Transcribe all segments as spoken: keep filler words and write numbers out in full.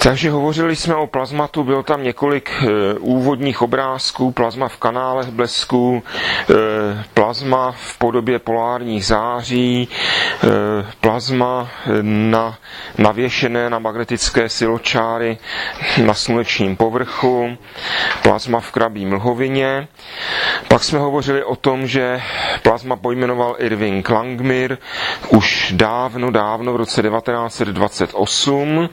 Takže hovořili jsme o plazmatu, bylo tam několik e, úvodních obrázků, plazma v kanálech blesku, e, plazma v podobě polárních září, e, plazma na, navěšené na magnetické siločáry na slunečním povrchu, plazma v krabí mlhovině. Pak jsme hovořili o tom, že plazma pojmenoval Irving Langmuir už dávno, dávno v roce devatenáct set dvacet osm.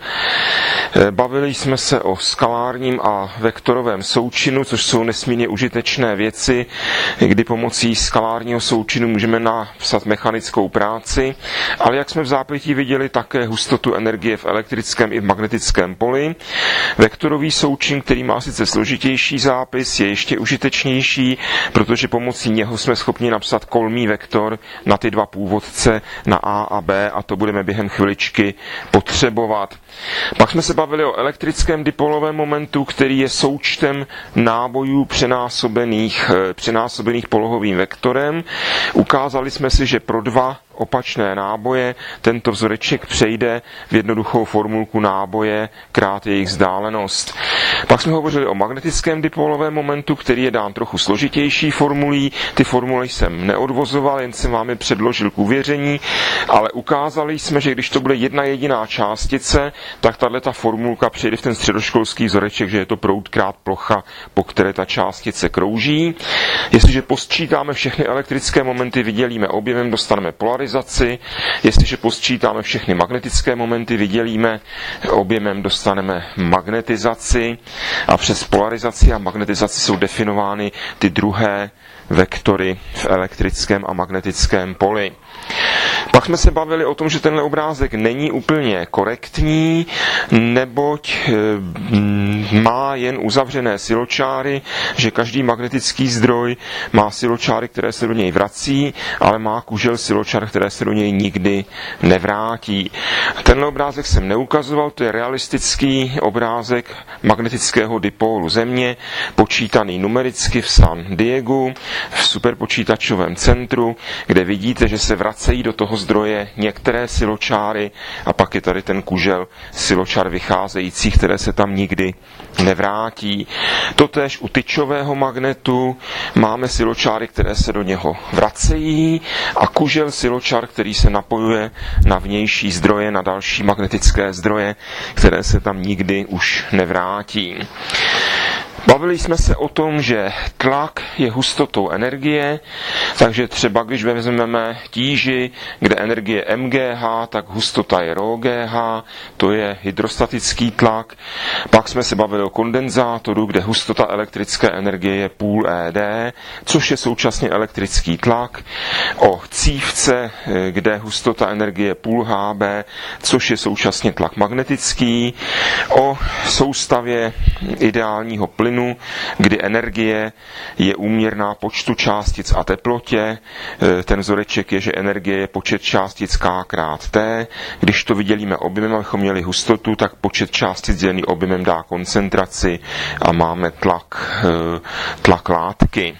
Bavili jsme se o skalárním a vektorovém součinu, což jsou nesmírně užitečné věci, kdy pomocí skalárního součinu můžeme napsat mechanickou práci, ale jak jsme v zápětí viděli, také hustotu energie v elektrickém i v magnetickém poli. Vektorový součin, který má sice složitější zápis, je ještě užitečnější, protože pomocí něho jsme schopni napsat kolmý vektor na ty dva původce, na A a B, a to budeme během chviličky potřebovat. Pak jsme se bavili o elektrickém dipolovém momentu, který je součtem nábojů přenásobených, přenásobených polohovým vektorem. Ukázali jsme si, že pro dva opačné náboje tento vzoreček přejde v jednoduchou formulku náboje krát jejich vzdálenost. Pak jsme hovořili o magnetickém dipolovém momentu, který je dán trochu složitější formulí. Ty formule jsem neodvozoval, jen jsem vám je předložil k uvěření, ale ukázali jsme, že když to bude jedna jediná částice, tak tato formulka přejde v ten středoškolský vzoreček, že je to proud krát plocha, po které ta částice krouží. Jestliže posčítáme všechny elektrické momenty, vydělíme objemem, dostaneme polarizaci. Jestliže posčítáme všechny magnetické momenty, vydělíme objemem, dostaneme magnetizaci, a přes polarizaci a magnetizaci jsou definovány ty druhé vektory v elektrickém a magnetickém poli. Pak jsme se bavili o tom, že tenhle obrázek není úplně korektní, neboť má jen uzavřené siločáry, že každý magnetický zdroj má siločáry, které se do něj vrací, ale má kužel siločár, které se do něj nikdy nevrátí. Tenhle obrázek jsem neukazoval, to je realistický obrázek magnetického dipólu Země, počítaný numericky v San Diegu, v superpočítačovém centru, kde vidíte, že se vracejí do toho zdroje některé siločáry a pak je tady ten kužel siločár vycházející, které se tam nikdy nevrátí. Totéž u tyčového magnetu máme siločáry, které se do něho vracejí, a kužel siločár, který se napojuje na vnější zdroje, na další magnetické zdroje, které se tam nikdy už nevrátí. Bavili jsme se o tom, že tlak je hustotou energie, takže třeba když vezmeme tíži, kde energie je em gé há, tak hustota je rho gé há, to je hydrostatický tlak. Pak jsme se bavili o kondenzátoru, kde hustota elektrické energie je půl é dé, což je současně elektrický tlak. O cívce, kde hustota energie je půl há bé, což je současně tlak magnetický. O soustavě ideálního plynu, kdy energie je úměrná počtu částic a teplotě. Ten vzoreček je, že energie je počet částic K krát T. Když to vydělíme objemem, abychom měli hustotu, tak počet částic dělený objemem dá koncentraci a máme tlak, tlak látky.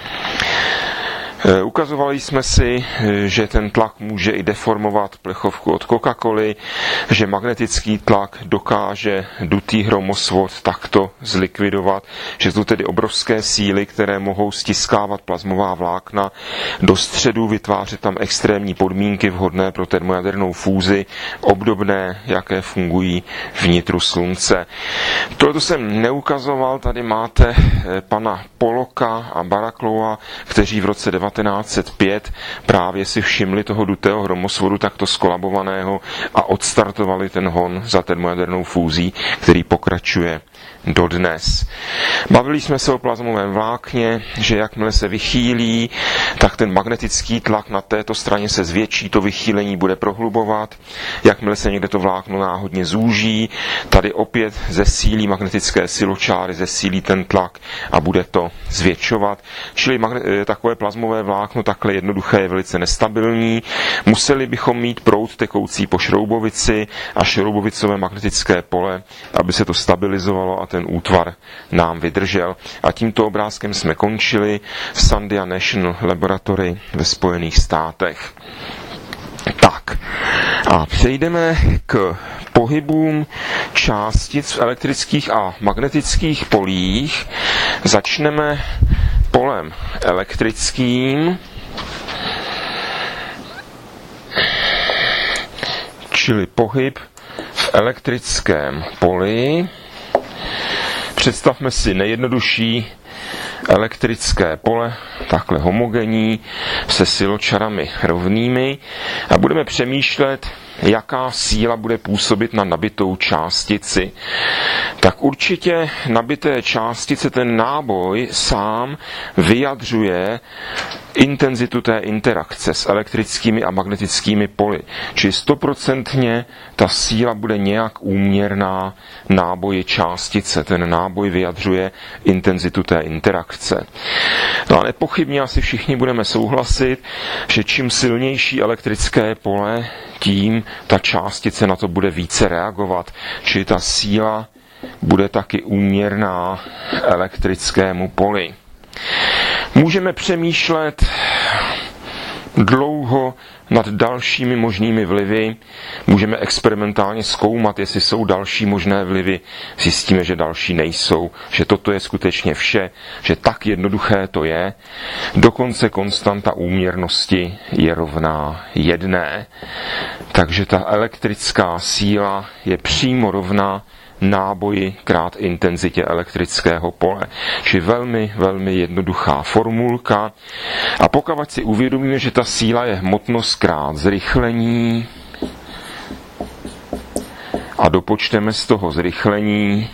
Ukazovali jsme si, že ten tlak může i deformovat plechovku od Coca-Coly, že magnetický tlak dokáže dutý hromosvod takto zlikvidovat, že jsou tedy obrovské síly, které mohou stiskávat plazmová vlákna do středu, vytvářet tam extrémní podmínky vhodné pro termojadernou fúzi, obdobné, jaké fungují v nitru Slunce. Tohle jsem neukazoval, tady máte pana Pollocka a Baracloua, kteří v roce devatenáct set pět právě si všimli toho dutého hromosvodu takto skolabovaného a odstartovali ten hon za termojadernou fúzí, který pokračuje dodnes. Bavili jsme se o plazmovém vlákně, že jakmile se vychýlí, tak ten magnetický tlak na této straně se zvětší, to vychýlení bude prohlubovat. Jakmile se někde to vlákno náhodně zúží, tady opět zesílí magnetické siločáry, zesílí ten tlak a bude to zvětšovat. Čili magne- takové plazmové vlákno takhle jednoduché je velice nestabilní. Museli bychom mít proud tekoucí po šroubovici a šroubovicové magnetické pole, aby se to stabilizovalo a ten útvar nám vydržel. A tímto obrázkem jsme končili v Sandia National Laboratory ve Spojených státech. Tak a přejdeme k pohybům částic v elektrických a magnetických polích začneme polem elektrickým, čili pohyb v elektrickém poli. Představme si nejjednodušší elektrické pole, takhle homogenní, se siločarami rovnými a budeme přemýšlet, jaká síla bude působit na nabitou částici. Tak určitě nabité částice, ten náboj sám vyjadřuje intenzitu té interakce s elektrickými a magnetickými poli. Čili stoprocentně ta síla bude nějak úměrná náboji částice. Ten náboj vyjadřuje intenzitu té interakce. No a nepochybně asi všichni budeme souhlasit, že čím silnější elektrické pole, tím ta částice na to bude více reagovat. Čili ta síla bude taky úměrná elektrickému poli. Můžeme přemýšlet dlouho nad dalšími možnými vlivy, můžeme experimentálně zkoumat, jestli jsou další možné vlivy, zjistíme, že další nejsou, že toto je skutečně vše, že tak jednoduché to je. Dokonce konstanta úměrnosti je rovná jedné, takže ta elektrická síla je přímo rovná náboji krát intenzitě elektrického pole. Čili velmi, velmi jednoduchá formulka. A pokud si uvědomíme, že ta síla je hmotnost krát zrychlení a dopočteme z toho zrychlení,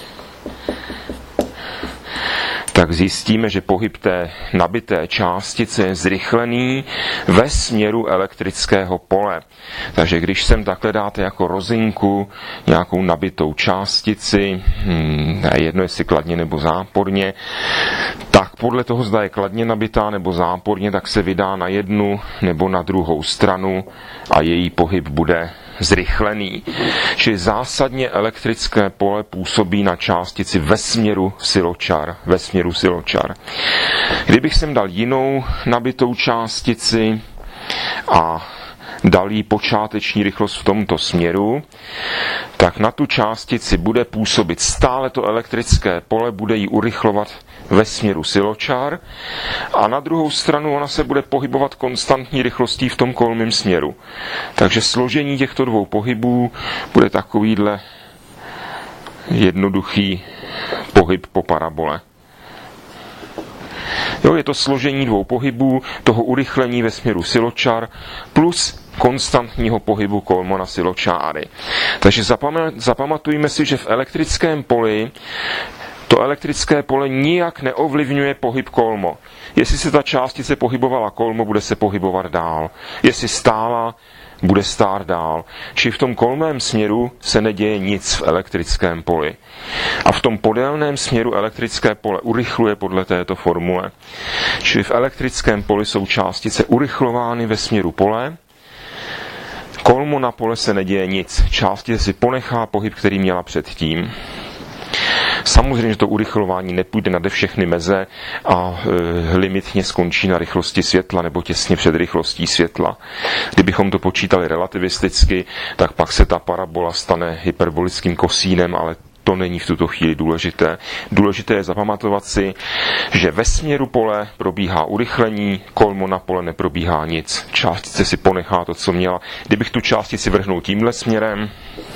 tak zjistíme, že pohyb té nabité částice je zrychlený ve směru elektrického pole. Takže když sem takhle dáte jako rozinku nějakou nabitou částici, hmm, jedno jestli kladně nebo záporně, tak podle toho, zda je kladně nabitá nebo záporně, tak se vydá na jednu nebo na druhou stranu a její pohyb bude zrychlený. Čili zásadně elektrické pole působí na částici ve směru siločar. Ve směru siločar. Kdybych sem dal jinou nabitou částici a dal jí počáteční rychlost v tomto směru, tak na tu částici bude působit stále to elektrické pole, bude ji urychlovat ve směru siločar a na druhou stranu ona se bude pohybovat konstantní rychlostí v tom kolmém směru. Takže složení těchto dvou pohybů bude takovýhle jednoduchý pohyb po parabole. Jo, je to složení dvou pohybů, toho urychlení ve směru siločar plus konstantního pohybu kolmo na siločáry. Takže zapamatujme si, že v elektrickém poli to elektrické pole nijak neovlivňuje pohyb kolmo. Jestli se ta částice pohybovala kolmo, bude se pohybovat dál. Jestli stála, bude stát dál. Či v tom kolmém směru se neděje nic v elektrickém poli. A v tom podélném směru elektrické pole urychluje podle této formule. Čili v elektrickém poli jsou částice urychlovány ve směru pole. Kolmo na pole se neděje nic. Částice si ponechá pohyb, který měla předtím. Samozřejmě, že to urychlování nepůjde nade všechny meze a e, limitně skončí na rychlosti světla nebo těsně před rychlostí světla. Kdybychom to počítali relativisticky, tak pak se ta parabola stane hyperbolickým kosínem, ale to není v tuto chvíli důležité. Důležité je zapamatovat si, že ve směru pole probíhá urychlení, kolmo na pole neprobíhá nic. Částice si ponechá to, co měla. Kdybych tu částici vrhnul tímhle směrem,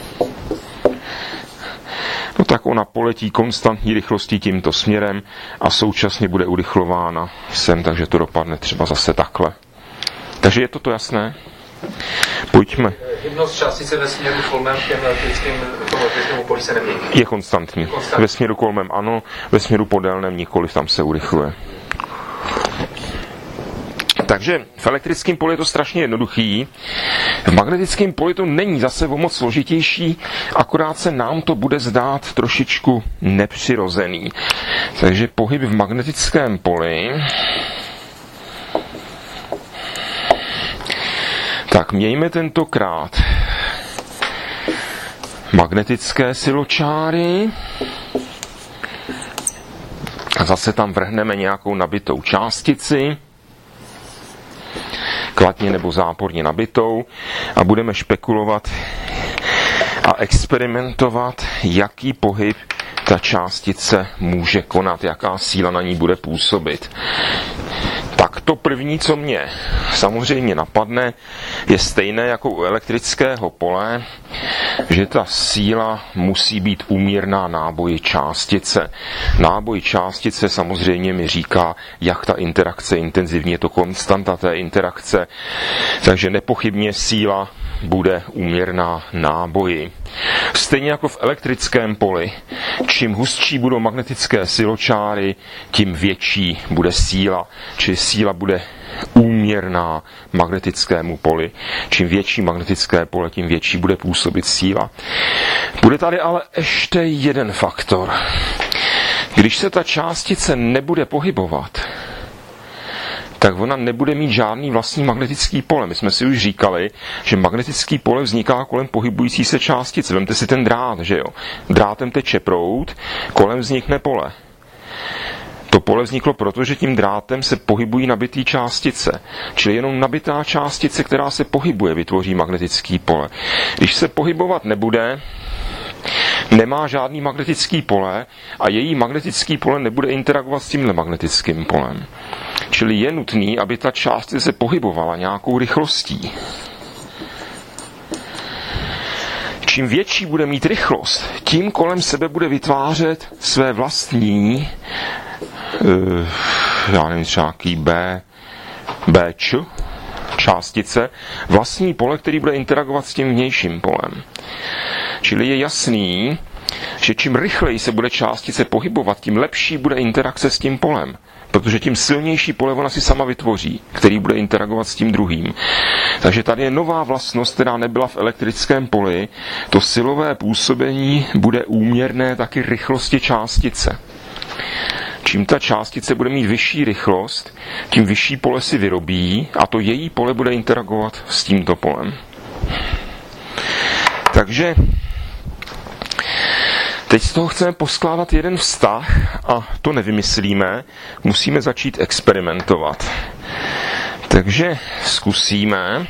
no tak ona poletí konstantní rychlostí tímto směrem a současně bude urychlována sem, takže to dopadne třeba zase takhle. Takže je toto jasné? Pojďme. Hybnost částice ve směru kolmem k těm elektrickým tomu poli se nemění. Je konstantní. konstantní. Ve směru kolmem ano, ve směru podélném nikoliv, tam se urychluje. Takže v elektrickém poli je to strašně jednoduchý. V magnetickém poli to není zase o moc složitější, akorát se nám to bude zdát trošičku nepřirozený. Takže pohyb v magnetickém poli. Tak mějme tentokrát magnetické siločáry. A zase tam vrhneme nějakou nabitou částici, kladně nebo záporně nabitou, a budeme špekulovat, a experimentovat, jaký pohyb ta částice může konat, jaká síla na ní bude působit. Tak to první, co mě samozřejmě napadne, je stejné jako u elektrického pole, že ta síla musí být úměrná náboji částice. Náboj částice samozřejmě mi říká, jak ta interakce intenzivní, je to konstanta té interakce, takže nepochybně síla bude úměrná náboji. Stejně jako v elektrickém poli, čím hustší budou magnetické siločáry, tím větší bude síla, či síla bude úměrná magnetickému poli. Čím větší magnetické pole, tím větší bude působit síla. Bude tady ale ještě jeden faktor. Když se ta částice nebude pohybovat, tak ona nebude mít žádný vlastní magnetický pole. My jsme si už říkali, že magnetický pole vzniká kolem pohybující se částice. Vemte si ten drát, že jo? Drátem teče proud, kolem vznikne pole. To pole vzniklo proto, že tím drátem se pohybují nabitý částice. Čili jenom nabitá částice, která se pohybuje, vytvoří magnetický pole. Když se pohybovat nebude, nemá žádný magnetický pole a její magnetický pole nebude interagovat s tímhle magnetickým polem. Čili je nutný, aby ta částice se pohybovala nějakou rychlostí. Čím větší bude mít rychlost, tím kolem sebe bude vytvářet své vlastní, já nevím, třeba nějaký B, Bč, částice, vlastní pole, který bude interagovat s tím vnějším polem. Čili je jasný, že čím rychleji se bude částice pohybovat, tím lepší bude interakce s tím polem. Protože tím silnější pole ona si sama vytvoří, který bude interagovat s tím druhým. Takže tady je nová vlastnost, která nebyla v elektrickém poli. To silové působení bude úměrné taky rychlosti částice. Čím ta částice bude mít vyšší rychlost, tím vyšší pole si vyrobí a to její pole bude interagovat s tímto polem. Takže teď z toho chceme poskládat jeden vztah a to nevymyslíme, musíme začít experimentovat. Takže zkusíme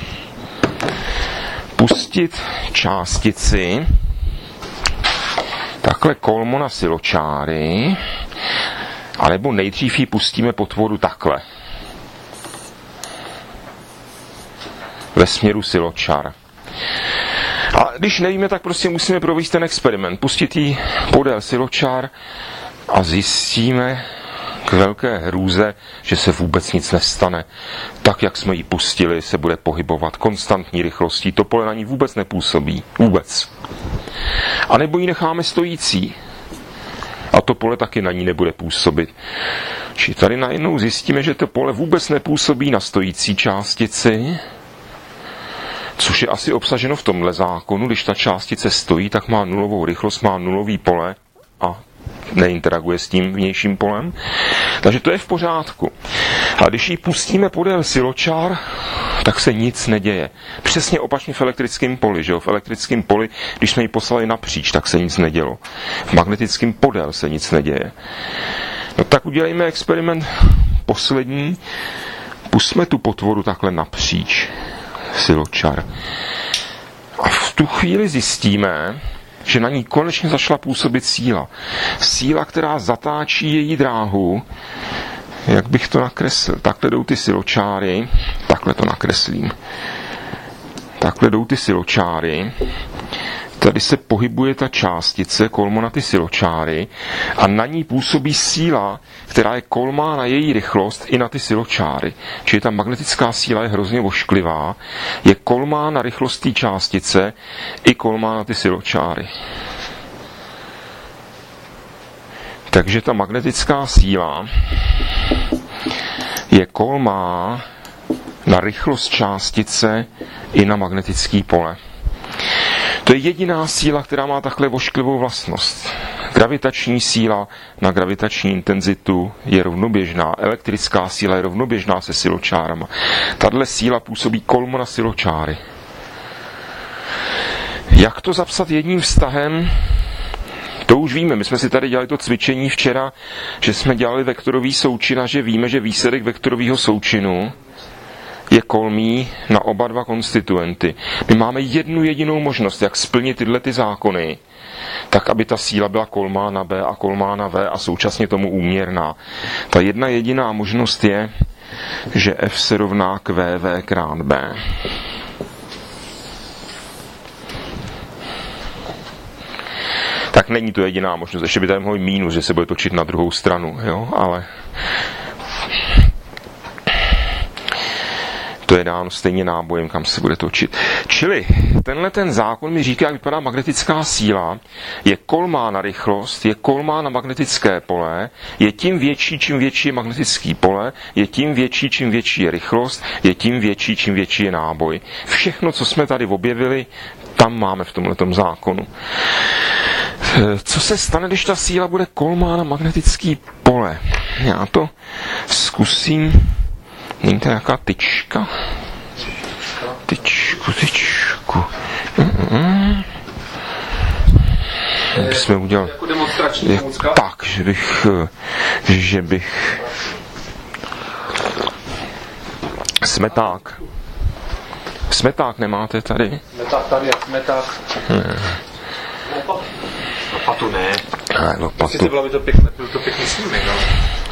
pustit částici takhle kolmo na siločáry, anebo nejdřív ji pustíme potvoru takhle. Ve směru siločar. A když nevíme, tak prostě musíme provést ten experiment. Pustit ji podél siločár a zjistíme k velké hrůze, že se vůbec nic nestane. Tak, jak jsme ji pustili, se bude pohybovat konstantní rychlostí. To pole na ní vůbec nepůsobí. Vůbec. A nebo ji necháme stojící. A to pole taky na ní nebude působit. Či tady najednou zjistíme, že to pole vůbec nepůsobí na stojící částici, což je asi obsaženo v tomhle zákonu. Když ta částice stojí, tak má nulovou rychlost, má nulový pole a neinteraguje s tím vnějším polem. Takže to je v pořádku. A když ji pustíme podél siločár, tak se nic neděje. Přesně opačně v elektrickém poli. Že jo? V elektrickém poli, když jsme ji poslali napříč, tak se nic nedělo. V magnetickém podél se nic neděje. No tak udělejme experiment poslední. Pusťme tu potvoru takhle napříč siločar. A v tu chvíli zjistíme, že na ní konečně začala působit síla. Síla, která zatáčí její dráhu. Jak bych to nakreslil? Takhle jdou ty siločáry. Takhle to nakreslím. Takhle jdou ty siločáry. Tady se pohybuje ta částice kolmo na ty siločáry a na ní působí síla, která je kolmá na její rychlost i na ty siločáry. Čili ta magnetická síla je hrozně ošklivá, je kolmá na rychlost té částice i kolmá na ty siločáry. Takže ta magnetická síla je kolmá na rychlost částice i na magnetický pole. To je jediná síla, která má takhle ošklivou vlastnost. Gravitační síla na gravitační intenzitu je rovnoběžná. Elektrická síla je rovnoběžná se siločárama. Tahle síla působí kolmo na siločáry. Jak to zapsat jedním vztahem? To už víme. My jsme si tady dělali to cvičení včera, že jsme dělali vektorový součin a že víme, že výsledek vektorového součinu je kolmý na oba dva konstituenty. My máme jednu jedinou možnost, jak splnit tyhle ty zákony, tak aby ta síla byla kolmá na B a kolmá na V a současně tomu úměrná. Ta jedna jediná možnost je, že F se rovná k V V krát B. Tak není to jediná možnost. Ještě by tady mohl mínus, že se bude točit na druhou stranu, jo, ale to je dáno stejně nábojem, kam se bude točit. Čili tenhle ten zákon mi říká, jak vypadá magnetická síla, je kolmá na rychlost, je kolmá na magnetické pole, je tím větší, čím větší je magnetické pole, je tím větší, čím větší je rychlost, je tím větší, čím větší je náboj. Všechno, co jsme tady objevili, tam máme v tomhletom zákonu. Co se stane, když ta síla bude kolmá na magnetické pole? Já to zkusím. Není to nějaká tyčka? Tyčku, tyčku. Mm-mm. Jsme udělali. Jako demonstrační pomůcka? Tak, že bych, že bych smeták. Smeták nemáte tady? Smeták tady je smeták. Ne. Lopatu ne. Ne, lopatu. Sice bylo by to pěkné, byl to pěkný snímek, ale...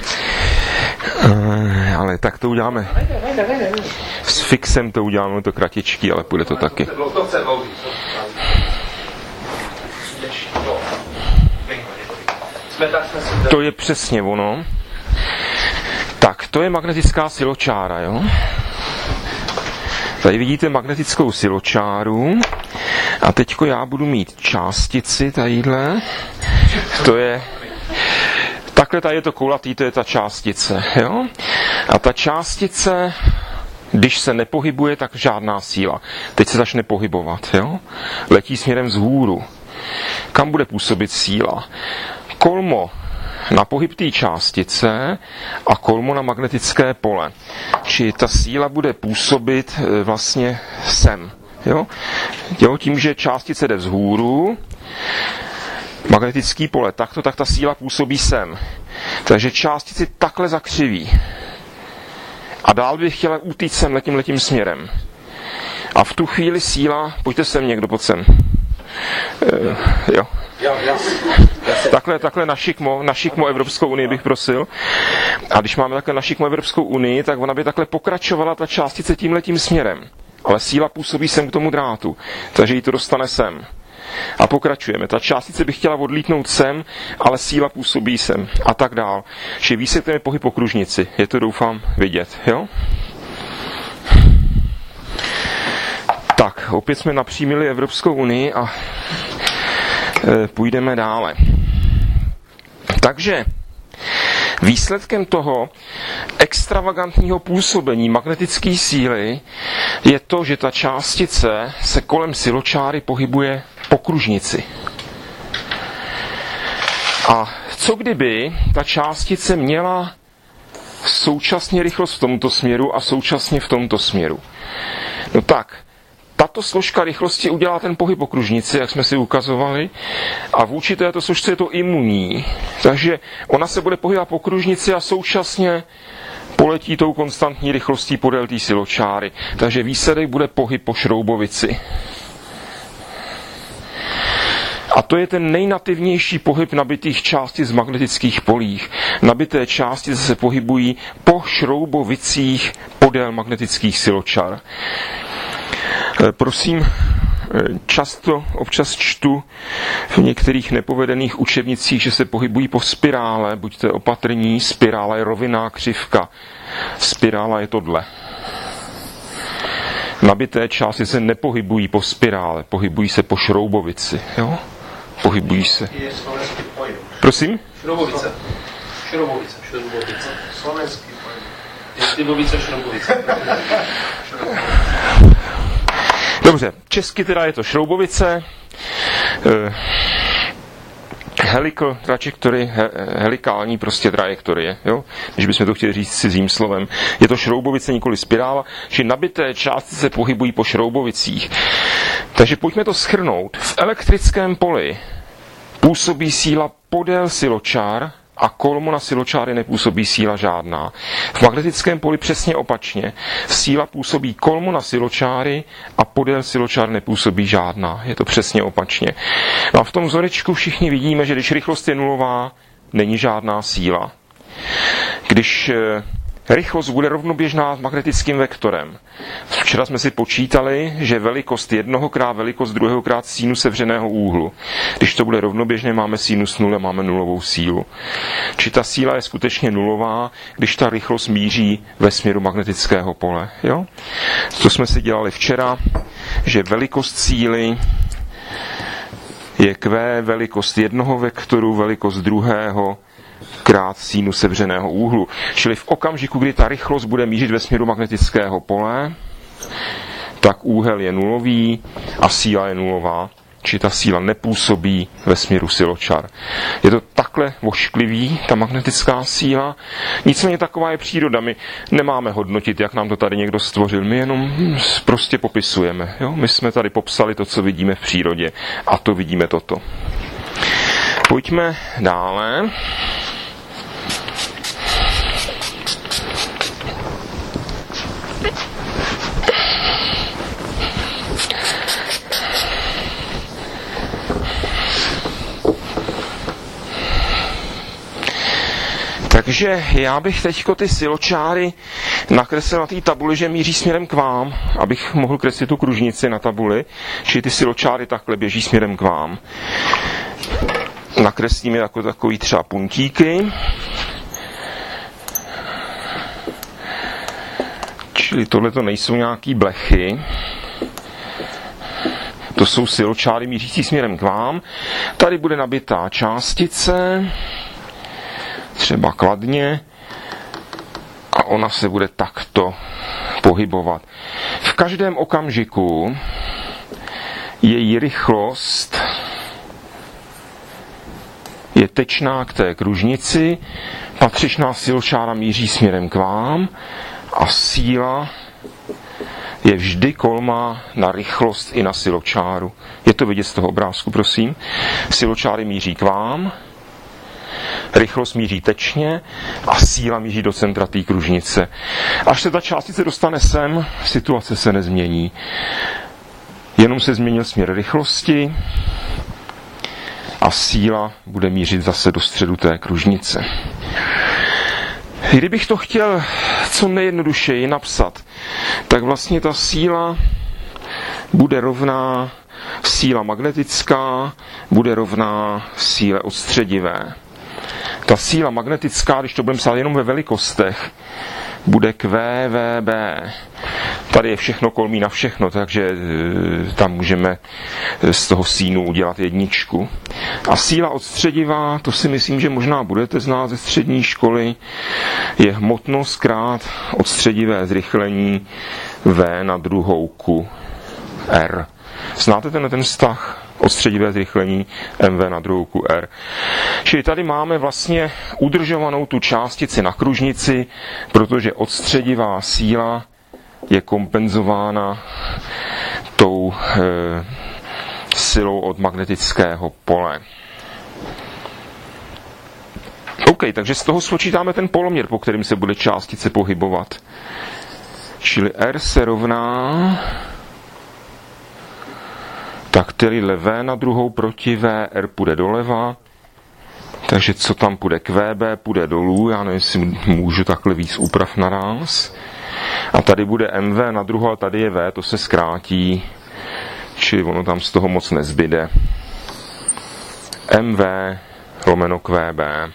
Uh, ale tak to uděláme. S fixem to uděláme to kratičky, ale půjde to taky. To je přesně ono. Tak, to je magnetická siločára, jo? Tady vidíte magnetickou siločáru a teďko já budu mít částici tadyhle. To je... Takhle tady je to koulatý, to je ta částice, jo? A ta částice, když se nepohybuje, tak žádná síla. Teď se začne pohybovat, jo? Letí směrem vzhůru. Kam bude působit síla? Kolmo na pohyb té částice a kolmo na magnetické pole. Či ta síla bude působit vlastně sem, jo? Jo, tím, že částice jde vzhůru, magnetický pole takto, tak ta síla působí sem. Takže částici takhle zakřiví. A dál bych chtěla utíct sem letím letím směrem. A v tu chvíli síla, pojďte sem někdo, pojď sem. E, jo. Takhle, takhle na šikmo, na šikmo Evropskou unii bych prosil. A když máme takhle na šikmo Evropskou unii, tak ona by takhle pokračovala ta částice tímhletím směrem. Ale síla působí sem k tomu drátu. Takže jí to dostane sem. A pokračujeme. Ta částice by chtěla odlítnout sem, ale síla působí sem. A tak dál. Čili výsledkem pohyb po kružnici. Je to, doufám, vidět. Jo? Tak, opět jsme napřímili Evropskou unii a e, půjdeme dále. Takže výsledkem toho extravagantního působení magnetické síly je to, že ta částice se kolem siločáry pohybuje po kružnici. A co kdyby ta částice měla současně rychlost v tomto směru a současně v tomto směru? No tak, tato složka rychlosti udělá ten pohyb po kružnici, jak jsme si ukazovali, a vůči této složce je to imunní. Takže ona se bude pohybovat po kružnici a současně poletí tou konstantní rychlostí podél té siločáry. Takže výsledek bude pohyb po šroubovici. A to je ten nejnativnější pohyb nabitých částic v magnetických polích. Nabité částice se pohybují po šroubovicích podél magnetických siločar. Prosím, často občas čtu v některých nepovedených učebnicích, že se pohybují po spirále. Buďte opatrní, spirála je rovinná křivka. Spirála je tohle. Nabité částice se nepohybují po spirále, pohybují se po šroubovici. Jo? Pohybují se. Prosím? Šroubovice. Šroubovice. Šroubovice. Slovenský pojem. Je Slivovice, Šroubovice. Dobře, česky teda je to šroubovice. Eh, helical trajectory, he, helikální prostě trajektorie, jo? Když bychom to chtěli říct cizím slovem. Je to šroubovice, nikoli spirála, že nabité částice se pohybují po šroubovicích. Takže pojďme to shrnout. V elektrickém poli působí síla podél siločár a kolmo na siločáry nepůsobí síla žádná. V magnetickém poli přesně opačně. Síla působí kolmo na siločáry a podél siločár nepůsobí žádná. Je to přesně opačně. No a v tom vzorečku všichni vidíme, že když rychlost je nulová, není žádná síla. Když rychlost bude rovnoběžná s magnetickým vektorem. Včera jsme si počítali, že velikost jednoho krát velikost druhého krát sínu sevřeného úhlu. Když to bude rovnoběžné, máme sinus nula, máme nulovou sílu. Či ta síla je skutečně nulová, když ta rychlost míří ve směru magnetického pole. Jo? To jsme si dělali včera, že velikost síly je Q, velikost jednoho vektoru, velikost druhého krát sínu sevřeného úhlu. Čili v okamžiku, kdy ta rychlost bude mířit ve směru magnetického pole, tak úhel je nulový a síla je nulová. Či ta síla nepůsobí ve směru siločar. Je to takhle vošklivý, ta magnetická síla. Nicméně taková je příroda. My nemáme hodnotit, jak nám to tady někdo stvořil. My jenom prostě popisujeme. Jo? My jsme tady popsali to, co vidíme v přírodě. A to vidíme toto. Pojďme dále. Takže já bych teďko ty siločáry nakreslil na té tabuli, že míří směrem k vám, abych mohl kreslit tu kružnici na tabuli, čili ty siločáry takhle běží směrem k vám. Nakreslím je jako takový třeba puntíky. Čili tohle to nejsou nějaký blechy. To jsou siločáry mířící směrem k vám. Tady bude nabitá částice, třeba kladně, a ona se bude takto pohybovat. V každém okamžiku její rychlost je tečná k té kružnici, patřičná siločára míří směrem k vám a síla je vždy kolmá na rychlost i na siločáru. Je to vidět z toho obrázku, prosím. Siločáry míří k vám, rychlost míří tečně a síla míří do centra té kružnice. Až se ta částice dostane sem, situace se nezmění. Jenom se změnil směr rychlosti a síla bude mířit zase do středu té kružnice. Kdybych to chtěl co nejjednodušeji napsat, tak vlastně ta síla bude rovná síla magnetická, bude rovná síle odstředivé. Ta síla magnetická, když to budeme psát jenom ve velikostech, bude Q V B. Tady je všechno kolmí na všechno, takže tam můžeme z toho sínu udělat jedničku. A síla odstředivá, to si myslím, že možná budete znát ze střední školy, je hmotnost krát odstředivé zrychlení V na druhou Q R. Znáte ten, ten vztah? Odstředivé zrychlení M V na druhou Q R. Čili tady máme vlastně udržovanou tu částici na kružnici, protože odstředivá síla je kompenzována tou e, silou od magnetického pole. OK, takže z toho spočítáme ten poloměr, po kterým se bude částice pohybovat. Čili R se rovná, tak tedy V na druhou proti V, R půjde doleva, takže co tam půjde? Q B půjde dolů, já nevím, jestli můžu takhle víc úprav naraz. A tady bude M V na druhou, a tady je V, to se zkrátí, čili ono tam z toho moc nezbyde. M V lomeno Q B.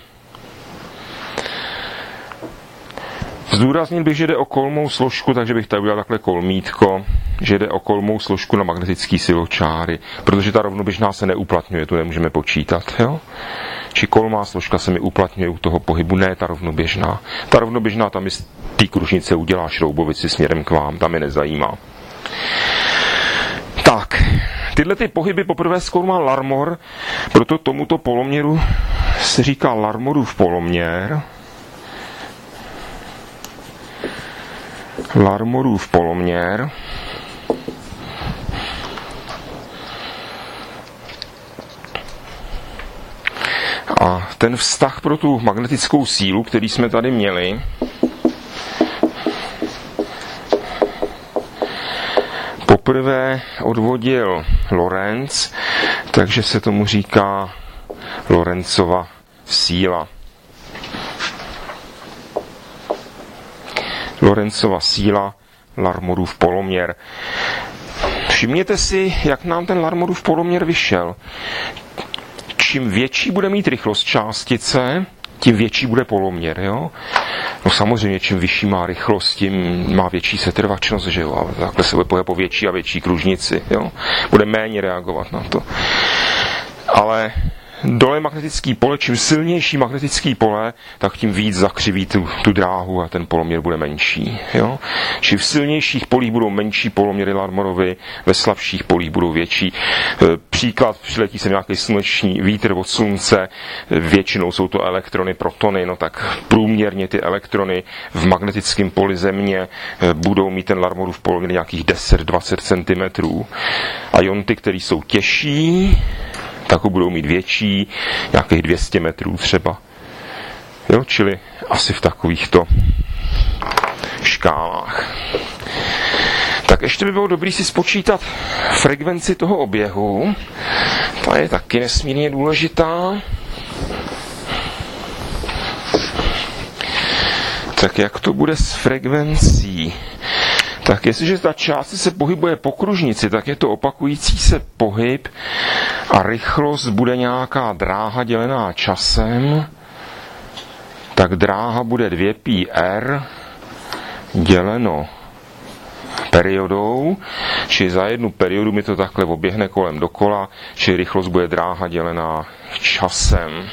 Zdůraznil bych, že jde o kolmou složku, takže bych tady udělal takhle kolmítko, že jde o kolmou složku na magnetický siločáry, protože ta rovnoběžná se neuplatňuje, tu nemůžeme počítat. Jo? Či kolmá složka se mi uplatňuje u toho pohybu, ne ta rovnoběžná. Ta rovnoběžná tam mi z té kružnice udělá šroubovici směrem k vám, tam mi nezajímá. Tak, tyhle ty pohyby poprvé zkoumal Larmor, proto tomuto poloměru se říká Larmorův poloměr. Larmorův poloměr. A ten vztah pro tu magnetickou sílu, který jsme tady měli, poprvé odvodil Lorentz, takže se tomu říká Lorentzova síla. Lorentzova síla, Larmorův poloměr. Všimněte si, jak nám ten Larmorův poloměr vyšel. Čím větší bude mít rychlost částice, tím větší bude poloměr, jo? No samozřejmě, čím vyšší má rychlost, tím má větší setrvačnost, že jo? A takhle se bude pohybovat po větší a větší kružnici, jo? Bude méně reagovat na to. Ale dole magnetický pole, čím silnější magnetický pole, tak tím víc zakřiví tu, tu dráhu a ten poloměr bude menší. Jo? Čím v silnějších polích budou menší poloměry Larmorovy, ve slabších polích budou větší. Příklad, přiletí se nějaký sluneční vítr od slunce, většinou jsou to elektrony, protony, no tak průměrně ty elektrony v magnetickém poli Země budou mít ten Larmorův poloměr nějakých deset až dvacet centimetrů. A ionty, které jsou těžší, tak ho budou mít větší, nějakých dvě stě metrů třeba. Jo, čili asi v takovýchto škálách. Tak ještě by bylo dobré si spočítat frekvenci toho oběhu. Ta je taky nesmírně důležitá. Tak jak to bude s frekvencí? Tak jestliže ta část se pohybuje po kružnici, tak je to opakující se pohyb a rychlost bude nějaká dráha dělená časem, tak dráha bude dvě pi r děleno periodou, či za jednu periodu mi to takhle oběhne kolem dokola, či rychlost bude dráha dělená časem.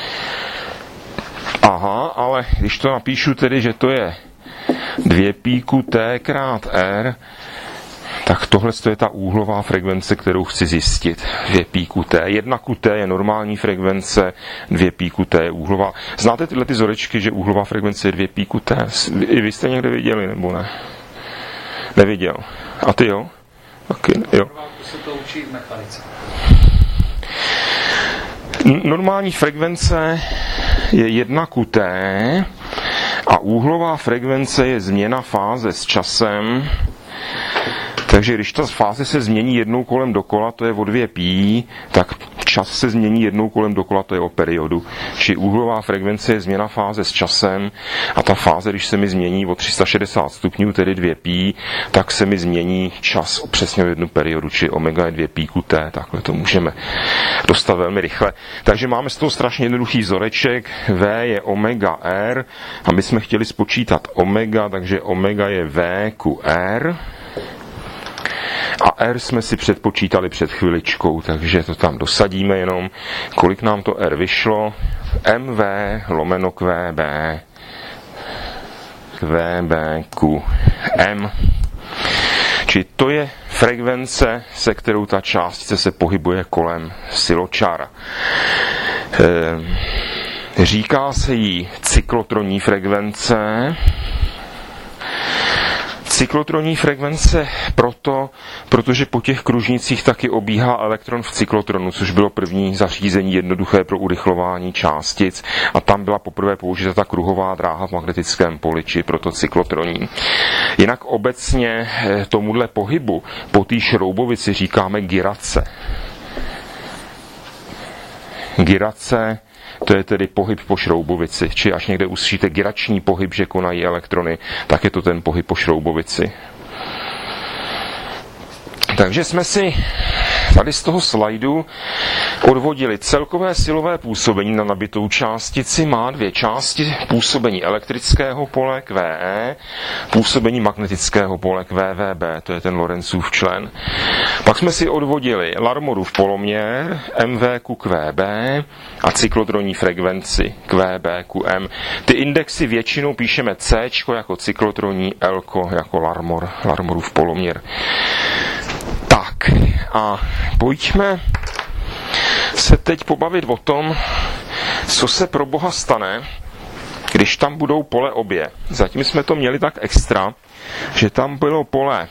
Aha, ale když to napíšu tedy, že to je dvě pi t krát r, tak tohle je ta úhlová frekvence, kterou chci zjistit. dvě pi t. jedna q t je normální frekvence, dvě pi t je úhlová. Znáte tyhle ty vzorečky, že úhlová frekvence je dvě pi t? I vy jste někde viděli, nebo ne? Neviděl. A ty jo? Taky, jo. Se to učí v mechanice. Normální frekvence je jedna q t a úhlová frekvence je změna fáze s časem. Takže když ta fáze se změní jednou kolem dokola, to je o dvě pi, tak čas se změní jednou kolem dokola, to je o periodu. Či úhlová frekvence je změna fáze s časem a ta fáze, když se mi změní o tři sta šedesát stupňů, tedy dvě pi, tak se mi změní čas o přesně o jednu periodu, či omega je dvě pi t, takhle to můžeme dostat velmi rychle. Takže máme z toho strašně jednoduchý vzoreček, V je omega r a my jsme chtěli spočítat omega, takže omega je V ku R. A R jsme si předpočítali před chviličkou, takže to tam dosadíme jenom. Kolik nám to R vyšlo? mv lomeno qb. qb ku m. Čili to je frekvence, se kterou ta částice se pohybuje kolem siločára. E, říká se jí cyklotronní frekvence. Cyklotronní frekvence proto, protože po těch kružnicích taky obíhá elektron v cyklotronu, což bylo první zařízení jednoduché pro urychlování částic a tam byla poprvé použita ta kruhová dráha v magnetickém poli, či proto cyklotroní. Jinak obecně tomuhle pohybu po té šroubovici říkáme gyrace. Gyrace, to je tedy pohyb po šroubovici, či až někde uslyšíte gyrační pohyb, že konají elektrony, tak je to ten pohyb po šroubovici. Takže jsme si tady z toho slajdu odvodili celkové silové působení na nabitou částici. Má dvě části, působení elektrického pole Q E, působení magnetického pole Q V B, to je ten Lorenzův člen. Pak jsme si odvodili Larmorův poloměr, M V ku Q B a cyklotronní frekvenci Q B ku M. Ty indexy většinou píšeme C jako cyklotronní, L jako Larmor, Larmorův poloměr. Tak a pojďme se teď pobavit o tom, co se pro Boha stane, když tam budou pole obě. Zatím jsme to měli tak extra, že tam bylo pole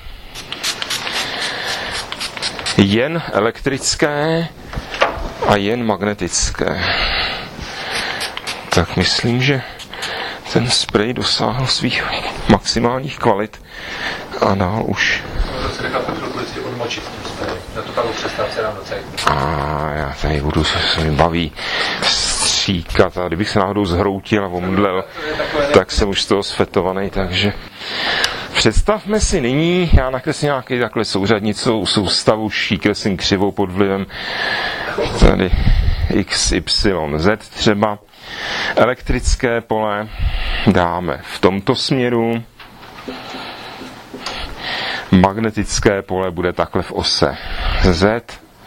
jen elektrické a jen magnetické. tak myslím, že ten sprej dosáhl svých maximálních kvalit a dál už. To se nechat chvilku vždycky odmočit v tom spreji. Na to pak u přestávce ráno celý. A já tady budu, se mi baví stříkat a kdybych se náhodou zhroutil a omdlel, tak jsem už z toho sfetovaný, takže představme si nyní, já nakreslím nějaký takhle souřadnicou soustavu, šíkreslím křivou pod vlivem tady X, Y, Z třeba. Elektrické pole dáme v tomto směru. Magnetické pole bude takhle v ose Z.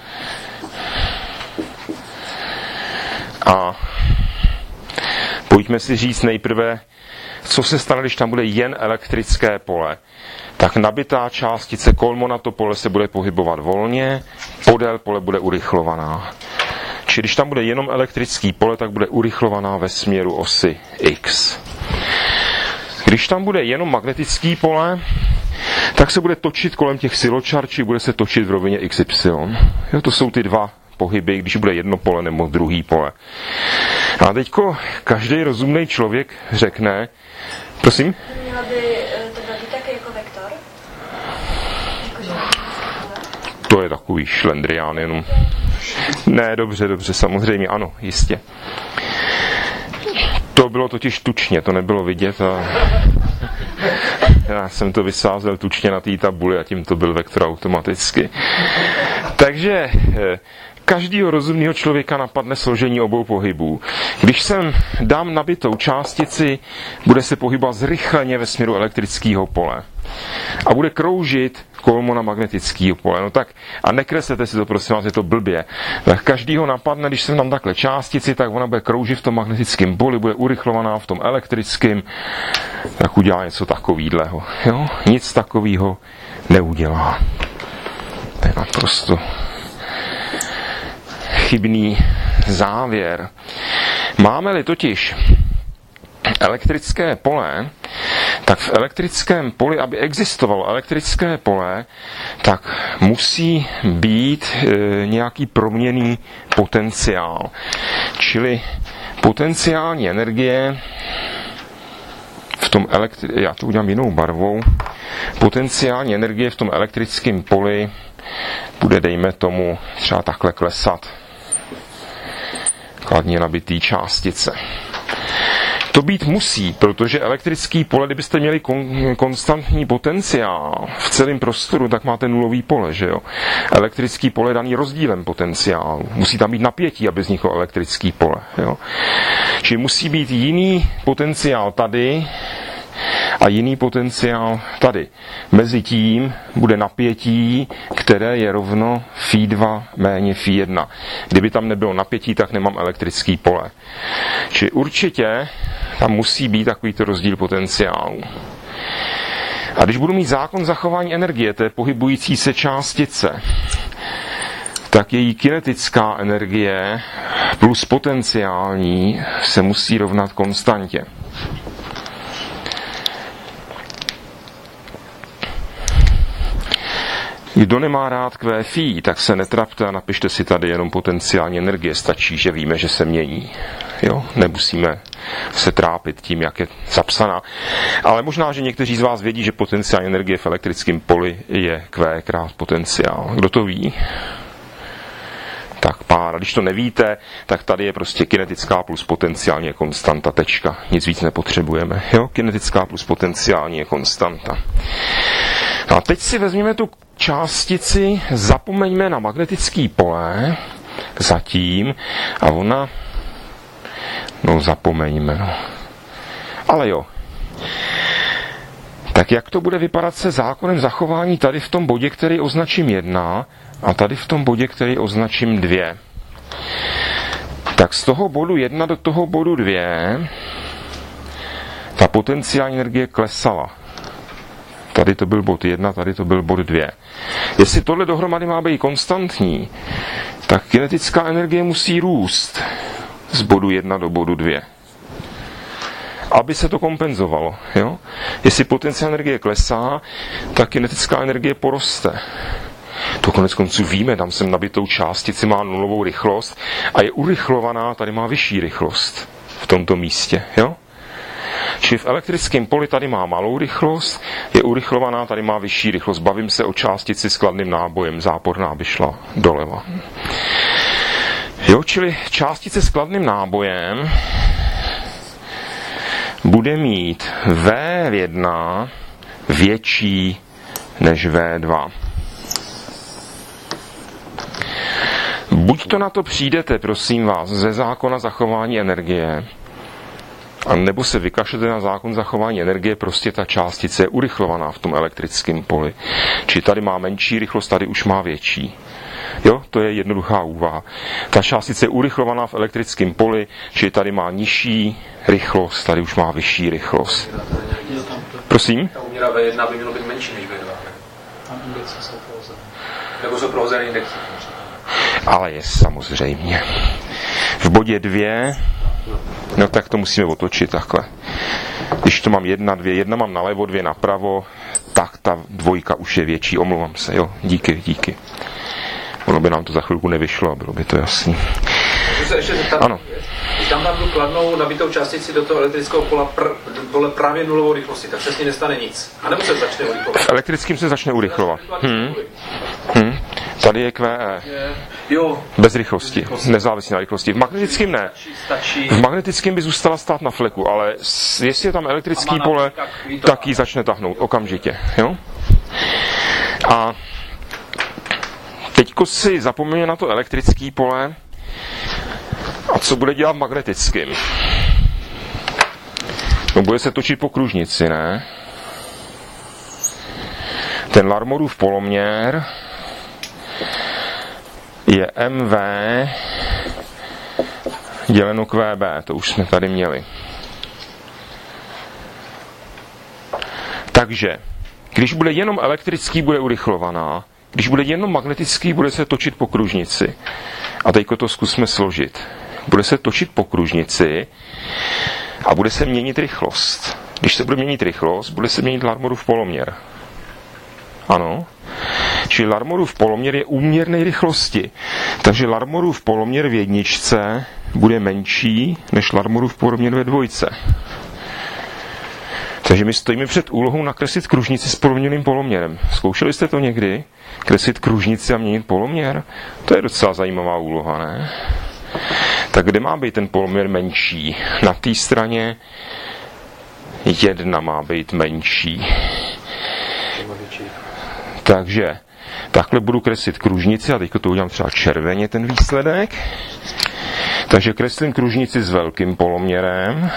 A pojďme si říct nejprve, co se stane, když tam bude jen elektrické pole. Tak nabitá částice kolmo na to pole se bude pohybovat volně, podél pole bude urychlovaná. Čili když tam bude jenom elektrický pole, tak bude urychlovaná ve směru osy X. Když tam bude jenom magnetický pole, tak se bude točit kolem těch siločar, či bude se točit v rovině X Y. Jo, to jsou ty dva pohyby, když bude jedno pole nebo druhý pole. A teďko každý rozumný člověk řekne, prosím? Měla by to být taky jako vektor? To je takový šlendrián jenom. Ne, dobře, dobře, samozřejmě, ano, jistě. To bylo totiž tučně, to nebylo vidět a já jsem to vysázel tučně na té tabuli a tím to byl vektor automaticky. Takže každýho rozumného člověka napadne složení obou pohybů. Když sem dám nabitou částici, bude se pohybovat zrychleně ve směru elektrického pole. A bude kroužit kolmo na magnetického pole. No tak, a nekreslete si to, prosím vás, je to blbě. Tak každýho napadne, když sem dám takhle částici, tak ona bude kroužit v tom magnetickém poli, bude urychlovaná v tom elektrickém, tak udělá něco takovýhleho. Jo? Nic takového neudělá. To je naprosto chybný závěr. Máme-li totiž elektrické pole, tak v elektrickém poli, aby existovalo elektrické pole, tak musí být e, nějaký proměnný potenciál. Čili potenciální energie v tom elektri- já to udělám jinou barvou, potenciální energie v tom elektrickém poli bude, dejme tomu, třeba takhle klesat. Kladně nabitý částice. To být musí, protože elektrický pole, kdybyste měli kon- konstantní potenciál v celém prostoru, tak máte nulový pole, že jo? Elektrický pole je daný rozdílem potenciálu. Musí tam být napětí, aby vzniklo elektrický pole, jo? Čili musí být jiný potenciál tady a jiný potenciál tady. Mezi tím bude napětí, které je rovno phi dva méně phi jedna. Kdyby tam nebylo napětí, tak nemám elektrický pole. Čili určitě tam musí být takovýto rozdíl potenciálu. A když budu mít zákon zachování energie, té pohybující se částice, tak její kinetická energie plus potenciální se musí rovnat konstantě. Kdo nemá rád Q phi, tak se netrapte a napište si tady jenom potenciální energie. Stačí, že víme, že se mění. Jo? Nemusíme se trápit tím, jak je zapsaná. Ale možná, že někteří z vás vědí, že potenciální energie v elektrickém poli je Q krát potenciál. Kdo to ví? Tak pár. A když to nevíte, tak tady je prostě kinetická plus potenciální je konstanta, tečka. Nic víc nepotřebujeme. Jo? Kinetická plus potenciální je konstanta. No a teď si vezměme tu částici, zapomeňme na magnetický pole zatím a ona, no zapomeňme, no. Ale jo. Tak jak to bude vypadat se zákonem zachování tady v tom bodě, který označím jedna a tady v tom bodě, který označím dvě. Tak z toho bodu jedna do toho bodu dvě ta potenciální energie klesala. Tady to byl bod jedna, tady to byl bod dvě. Jestli tohle dohromady má být konstantní, tak kinetická energie musí růst z bodu jedna do bodu dvě. Aby se to kompenzovalo. Jo? Jestli potenciální energie klesá, tak kinetická energie poroste. To konec konců víme, tam jsem nabitou částici, má nulovou rychlost a je urychlovaná, tady má vyšší rychlost. tomto místě. Jo? Čili v elektrickém poli tady má malou rychlost, je urychlovaná, tady má vyšší rychlost. Bavím se o částici s kladným nábojem, záporná by šla doleva. Jo, čili částice s kladným nábojem bude mít vé jedna větší než vé dva. Buď to na to přijdete, prosím vás, ze zákona zachování energie, a nebo se vykašlete na zákon zachování energie, prostě ta částice je urychlovaná v tom elektrickém poli. Či tady má menší rychlost, tady už má větší. Jo, to je jednoduchá úvaha. Ta částice je urychlovaná v elektrickém poli, či tady má nižší rychlost, tady už má vyšší rychlost. Prosím? Ta úměra vé jedna by mělo být menší než vé dva. Tam indexy jsou prohozené. Nebo jsou prohozené indexy. Ale je samozřejmě. V bodě dvě, no tak to musíme otočit takhle. Když to mám jedna, dvě, jedna mám nalevo, dvě napravo, tak ta dvojka už je větší. Omlouvám se, jo, díky, díky. Ono by nám to za chvilku nevyšlo, bylo by to jasný. Můžu se ještě zeptat? Ano. Když tam dám tu kladnou nabitou částici do toho elektrického pola pr- pole právě nulovou rychlosti, tak se s ní nestane nic. A nebo se začne urychlovat? V elektrickým se začne urychlovat. Hmm. Hmm. Tady je Q E. Jo. Bez rychlosti. Nezávisí na rychlosti. V magnetickém ne. V magnetickém by zůstala stát na fleku, ale jestli je tam elektrický pole, tak ji začne tahnout okamžitě. Jo? A teďko si zapomeňme na to elektrický pole. A co bude dělat v magnetickém? No, bude se točit po kružnici, ne? Ten Larmorův poloměr je M V děleno Q B, to už jsme tady měli. Takže, když bude jenom elektrický, bude urychlovaná. Když bude jenom magnetický, bude se točit po kružnici. A teďko to zkusme složit. Bude se točit po kružnici a bude se měnit rychlost. Když se bude měnit rychlost, bude se měnit Larmorův poloměr. Ano? Čili Larmorův poloměr je úměrný rychlosti. Takže Larmorův poloměr v jedničce bude menší než Larmorův poloměr ve dvojce. Takže my stojíme před úlohou nakreslit kružnici s proměnným poloměrem. Zkoušeli jste to někdy? Kreslit kružnici a měnit poloměr? To je docela zajímavá úloha, ne? Tak kde má být ten poloměr menší? Na té straně jedna má být menší. Takže takhle budu kreslit kružnici a teď to udělám třeba červeně ten výsledek. Takže kreslím kružnici s velkým poloměrem.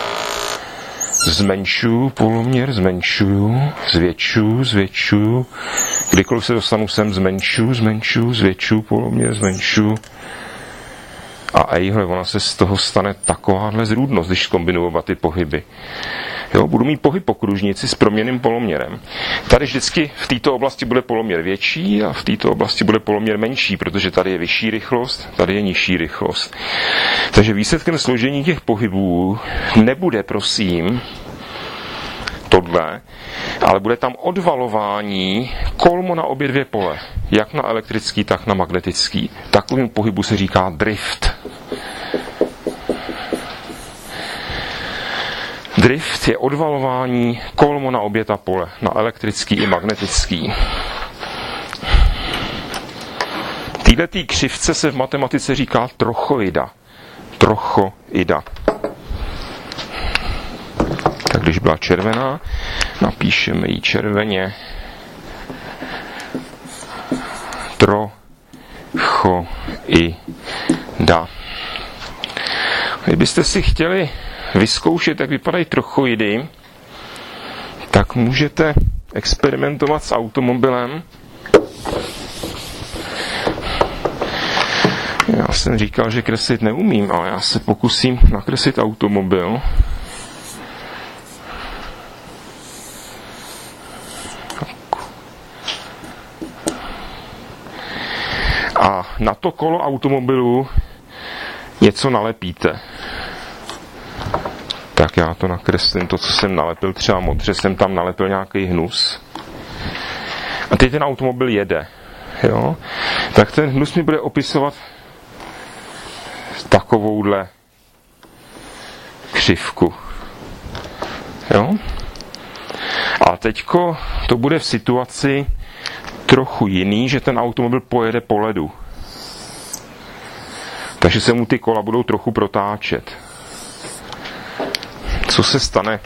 Zmenšuju poloměr, zmenšuju, zvětšuju, zvětšuju. Kdykoliv se dostanu sem, zmenšuju, zmenšuju, zvětšuju poloměr, zmenšuju. A ejhle, ona se z toho stane takováhle zrůdnost, když zkombinuju oba ty pohyby. Jo, budu mít pohyb po kružnici s proměnným poloměrem. Tady vždycky v této oblasti bude poloměr větší a v této oblasti bude poloměr menší, protože tady je vyšší rychlost, tady je nižší rychlost. Takže výsledkem složení těch pohybů nebude, prosím, tohle, ale bude tam odvalování kolmo na obě dvě pole. Jak na elektrický, tak na magnetický. Takovým pohybu se říká drift. Drift je odvalování kolmo na obě ta pole, na elektrický i magnetický. Týhletý křivce se v matematice říká trochoida. Trochoida. Tak když byla červená, napíšeme ji červeně. Trochoida. Kdybyste si chtěli vyzkoušet, jak vypadají trochoidy, tak můžete experimentovat s automobilem. Já jsem říkal, že kreslit neumím, ale já se pokusím nakreslit automobil. A na to kolo automobilu něco nalepíte. Tak já to nakreslím, to, co jsem nalepil, třeba modře, jsem tam nalepil nějaký hnus. A teď ten automobil jede. Jo? Tak ten hnus mi bude opisovat takovouhle křivku. Jo? A teďko to bude v situaci trochu jiný, že ten automobil pojede po ledu. Takže se mu ty kola budou trochu protáčet. Co se stane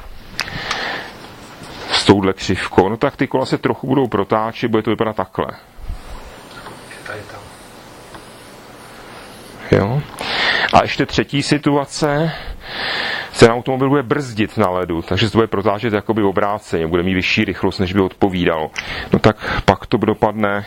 s touhle křivkou? No tak ty kola se trochu budou protáčet, bude to vypadat takhle. Jo? A ještě třetí situace, ten automobil bude brzdit na ledu, takže se to bude protáčet jakoby obráceně, bude mít vyšší rychlost, než by odpovídalo. No tak pak to dopadne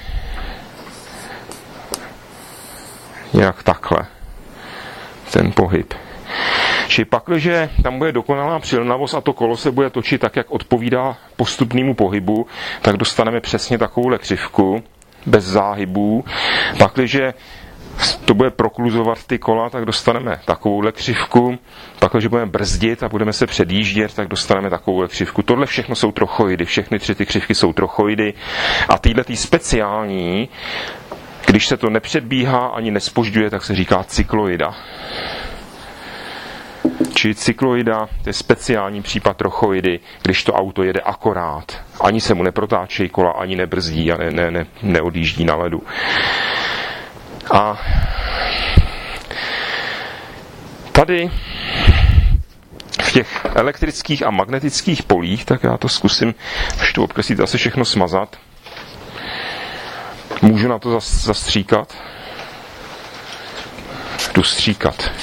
nějak takhle, ten pohyb. Čili pak, když tam bude dokonalá přilnavost a to kolo se bude točit tak, jak odpovídá postupnému pohybu, tak dostaneme přesně takovouhle křivku, bez záhybů. Pak, když to bude prokluzovat ty kola, tak dostaneme takovouhle křivku. Pak, když budeme brzdit a budeme se předjíždět, tak dostaneme takovouhle křivku. Tohle všechno jsou trochoidy, všechny tři ty křivky jsou trochoidy. A týhle tý speciální, když se to nepředbíhá ani nespožďuje, tak se říká cykloida. Čili cykloida, to je speciální případ trochoidy, když to auto jede akorát. Ani se mu neprotáčejí kola, ani nebrzdí a ne, ne, ne, neodjíždí na ledu. A tady v těch elektrických a magnetických polích, tak já to zkusím, až to obkreslit, asi všechno smazat. Můžu na to zastříkat? Jdu stříkat.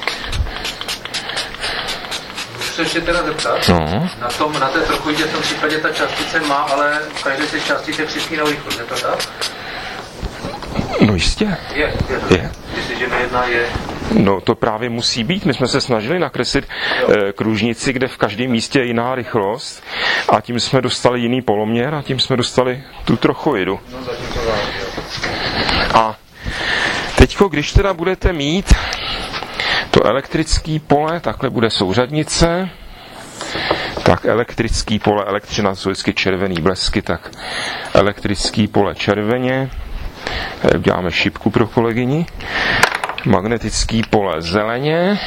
Můžu se ještě teda zeptat? No. Na, tom, na té trochoidě v tom případě ta částice má, ale v každé té částice přísnou rychlost, je to tak? No jistě. Je, je to. Je. Jestliže nejedná je... No to právě musí být. My jsme se snažili nakreslit e, kružnici, kde v každém místě je jiná rychlost a tím jsme dostali jiný poloměr a tím jsme dostali tu trochoidu. No, zatím to dá, a teďko, když teda budete mít to elektrické pole, takhle bude souřadnice, tak elektrický pole, elektřina, jsou vždycky červený blesky, tak elektrický pole červeně, děláme šipku pro kolegyni, magnetický pole zeleně,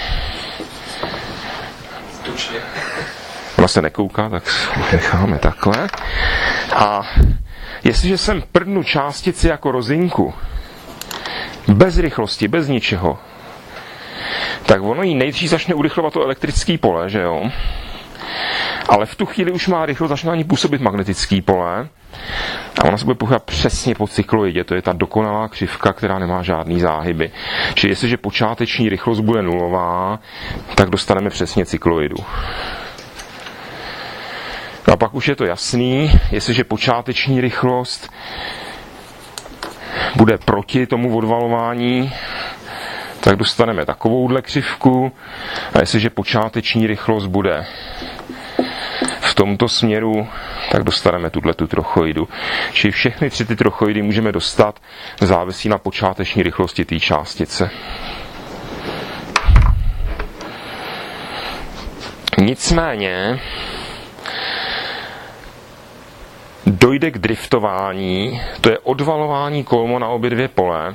tučně. ona se nekouká, tak necháme takhle. A jestliže jsem prdnu částici jako rozinku, bez rychlosti, bez ničeho, tak ono jí nejdřív začne urychlovat to elektrické pole, že jo? Ale v tu chvíli už má rychlost, začne na ní působit magnetický pole a ona se bude pohybovat přesně po cykloidě. To je ta dokonalá křivka, která nemá žádný záhyby. Čili jestliže počáteční rychlost bude nulová, tak dostaneme přesně cykloidu. A pak už je to jasný, jestliže počáteční rychlost bude proti tomu odvalování, tak dostaneme takovouhle křivku a jestliže počáteční rychlost bude v tomto směru, tak dostaneme tuto trochoidu. Čili všechny tři ty trochoidy můžeme dostat, závisí na počáteční rychlosti té částice. Nicméně dojde k driftování, to je odvalování kolmo na obě dvě pole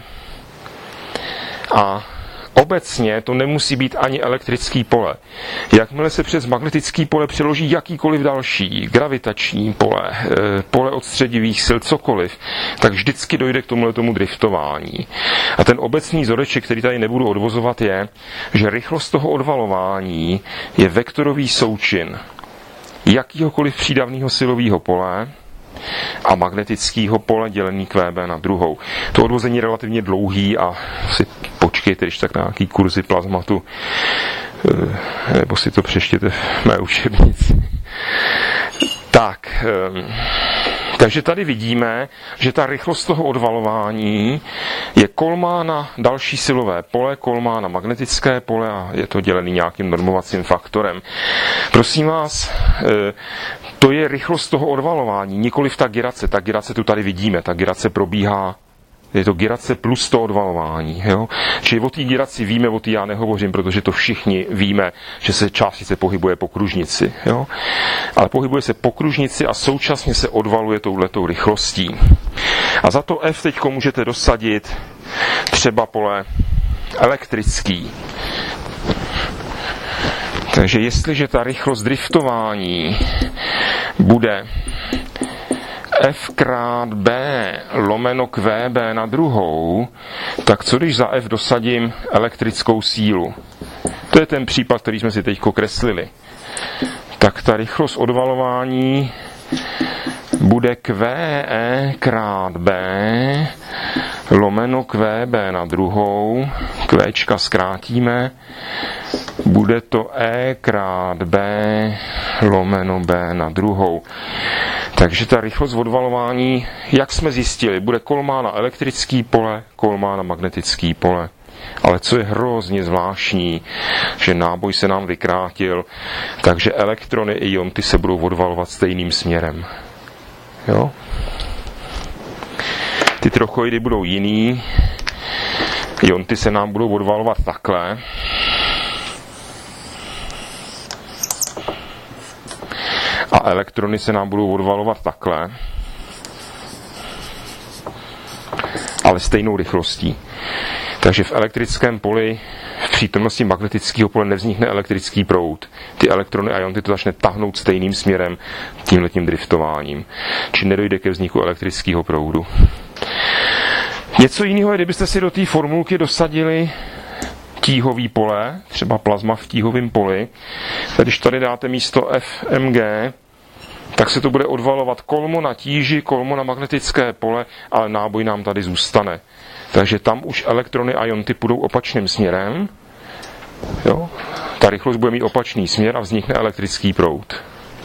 a obecně to nemusí být ani elektrický pole. Jakmile se přes magnetický pole přeloží jakýkoliv další, gravitační pole, pole odstředivých sil, cokoliv, tak vždycky dojde k tomuhle tomu driftování. A ten obecný vzoreček, který tady nebudu odvozovat, je, že rychlost toho odvalování je vektorový součin jakýhokoliv přídavného silového pole a magnetického pole dělený Q B na druhou. To odvození je relativně dlouhý a si počkejte, když tak na nějaký kurzy plazmatu, nebo si to přečtěte v mé učebnici. Tak, takže tady vidíme, že ta rychlost toho odvalování je kolmá na další silové pole, kolmá na magnetické pole a je to dělený nějakým normovacím faktorem. Prosím vás, to je rychlost toho odvalování, nikoliv ta gyrace. Ta gyrace tu tady vidíme, ta gyrace probíhá, je to gyrace plus to odvalování. Jo? Čili o té gyraci víme, o té já nehovořím, protože to všichni víme, že se částice pohybuje po kružnici. Jo? Ale pohybuje se po kružnici a současně se odvaluje touhletou rychlostí. A za to F teďko můžete dosadit třeba pole elektrický. Takže jestliže ta rychlost driftování bude F krát B lomeno Q B na druhou, tak co když za F dosadím elektrickou sílu? To je ten případ, který jsme si teď kreslili. Tak ta rychlost odvalování bude Q E krát B lomeno Q B na druhou, Qčka zkrátíme, bude to E krát B lomeno B na druhou. Takže ta rychlost odvalování, jak jsme zjistili, bude kolmá na elektrický pole, kolmá na magnetický pole. Ale co je hrozně zvláštní, že náboj se nám vykrátil, takže elektrony i ionty se budou odvalovat stejným směrem. Jo? Ty trochoidy budou jiný, ionty se nám budou odvalovat takhle. A elektrony se nám budou odvalovat takhle. Ale stejnou rychlostí. Takže v elektrickém poli v přítomnosti magnetického pole nevznikne elektrický proud. Ty elektrony a ionty to začne tahnout stejným směrem tímhletím driftováním. Či nedojde ke vzniku elektrického proudu. Něco jiného je, kdybyste si do té formulky dosadili tíhový pole, třeba plazma v tíhovém poli. Když tady dáte místo F M G, tak se to bude odvalovat kolmo na tíži, kolmo na magnetické pole, ale náboj nám tady zůstane. Takže tam už elektrony a ionty půjdou opačným směrem. Jo? Ta rychlost bude mít opačný směr a vznikne elektrický proud.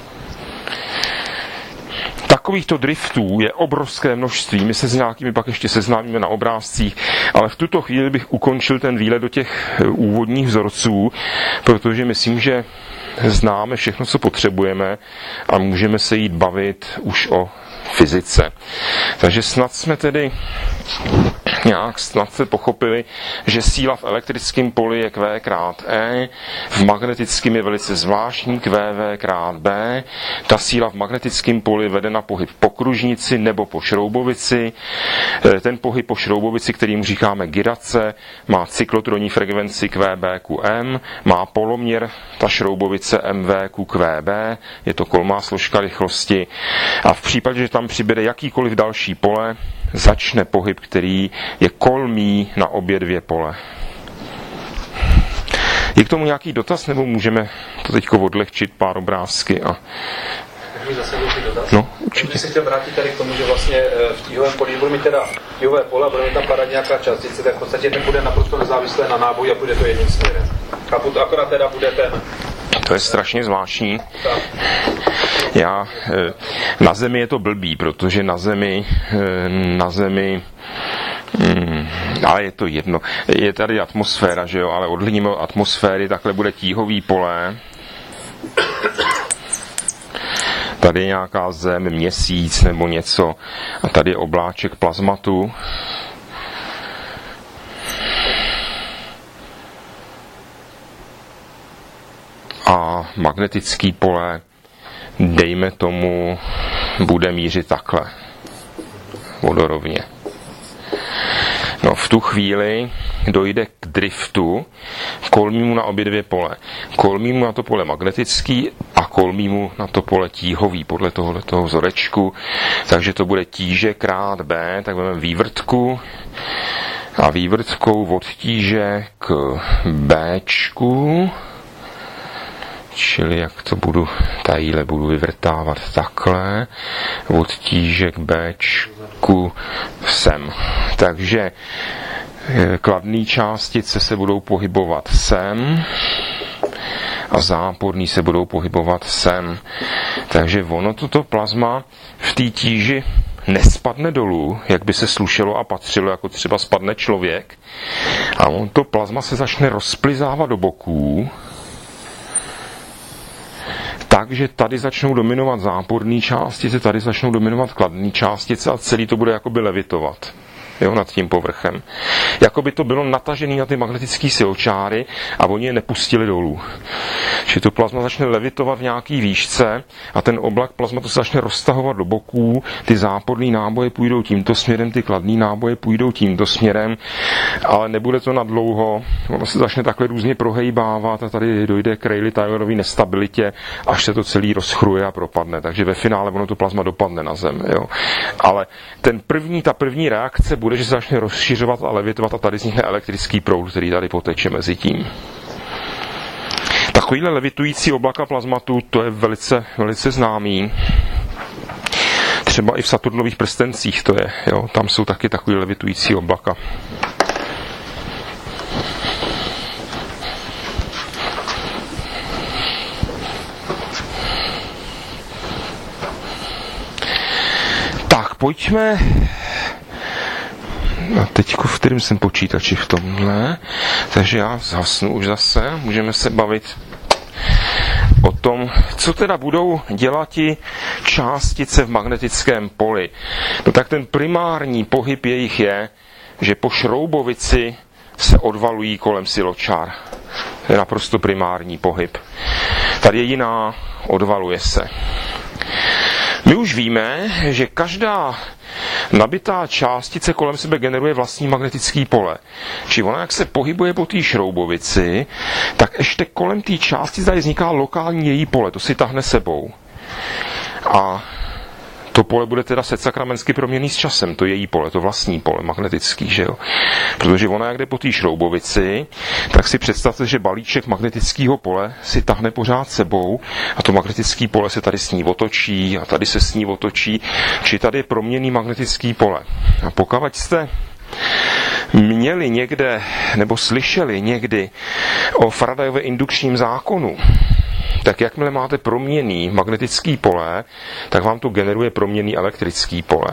Takovýchto driftů je obrovské množství. My se s nějakými pak ještě seznámíme na obrázcích, ale v tuto chvíli bych ukončil ten výlet do těch úvodních vzorců, protože myslím, že známe všechno, co potřebujeme a můžeme se jít bavit už o fyzice. Takže snad jsme tedy nějak snad se pochopili, že síla v elektrickém poli je Q krát E, v magnetickém je velice zvláštní Q V krát B. Ta síla v magnetickém poli vede na pohyb po kružnici nebo po šroubovici. Ten pohyb po šroubovici, kterým říkáme gyrace, má cyklotronní frekvenci Q B Q M, má poloměr ta šroubovice M V Q Q B, je to kolmá složka rychlosti a v případě, že tam přibude jakýkoliv další pole, začne pohyb, který je kolmý na obě dvě pole. Je k tomu nějaký dotaz, nebo můžeme to teďko odlehčit pár obrázky? A... Zase dotaz. No, určitě. Když se chtěl vrátit tady k tomu, že vlastně v tíhovém poli bude mít teda tíhové pole a bude mít tam padat nějaká částice, tak v podstatě ten bude naprosto nezávislé na náboji a bude to jedním směrem. A akorát teda bude ten... To je strašně zvláštní. Já, na Zemi je to blbý, protože na Zemi, na Zemi, hmm, ale je to jedno. Je tady atmosféra, že jo, ale odhledníme od atmosféry, takhle bude tíhový pole. Tady je nějaká Zem, měsíc nebo něco a tady je obláček plazmatu. A magnetický pole, dejme tomu, bude mířit takhle. Vodorovně. No, v tu chvíli dojde k driftu, kolmímu na obě dvě pole. Kolmímu na to pole magnetický a kolmímu na to pole tíhový, podle tohoto vzorečku. Takže to bude tíže krát B, tak budeme vývrtku a vývrtkou od tíže k Bčku. Čili jak to budu, tadyhle budu vyvrtávat takhle, od tíže k Bčku sem. Takže kladné částice se budou pohybovat sem a záporný se budou pohybovat sem. Takže ono toto plazma v té tíži nespadne dolů, jak by se slušelo a patřilo, jako třeba spadne člověk. A on to plazma se začne rozplizávat do boků, takže tady začnou dominovat záporné částice, tady začnou dominovat kladné částice a celý to bude jakoby levitovat. jo, nad tím povrchem. Jako by to bylo natažené na ty magnetické siločáry a oni je nepustili dolů. Že to plazma začne levitovat v nějaký výšce a ten oblak plazmatu se začne roztahovat do boků, ty záporné náboje půjdou tímto směrem, ty kladné náboje půjdou tímto směrem, ale nebude to na dlouho, ono se začne takhle různě prohejbávat a tady dojde k Rayleigh-Taylorové nestabilitě, až se to celý rozchruje a propadne. Takže ve finále ono to plazma dopadne na zem. Jo. Ale ten první, ta první reakce bude, že se začne rozšiřovat a levitovat a tady vznikne elektrický proud, který tady poteče mezi tím. Takovýhle levitující oblaka plazmatu, to je velice, velice známý. Třeba i v Saturnových prstencích to je. Jo. Tam jsou taky takový levitující oblaka. Tak, pojďme... A teďko v kterém jsem počítači v tomhle, takže já zhasnu už zase, můžeme se bavit o tom, co teda budou dělat ti částice v magnetickém poli. No tak ten primární pohyb jejich je, že po šroubovici se odvalují kolem siločár. To je naprosto primární pohyb. Tady je jiná, odvaluje se. My už víme, že každá nabitá částice kolem sebe generuje vlastní magnetický pole. Či ona, jak se pohybuje po té šroubovici, tak ještě kolem té částice tady vzniká lokální její pole, to si tahne sebou. A to pole bude teda setsakramentsky proměnný s časem, to její pole, to vlastní pole magnetický, že jo. Protože ona, jak jde po té šroubovici, tak si představte, že balíček magnetického pole si tahne pořád sebou a to magnetické pole se tady s ní otočí a tady se s ní otočí, či tady je proměnný magnetický pole. A pokud jste měli někde, nebo slyšeli někdy o Faradayově indukčním zákonu, tak jakmile máte proměnný magnetický pole, tak vám to generuje proměnný elektrický pole.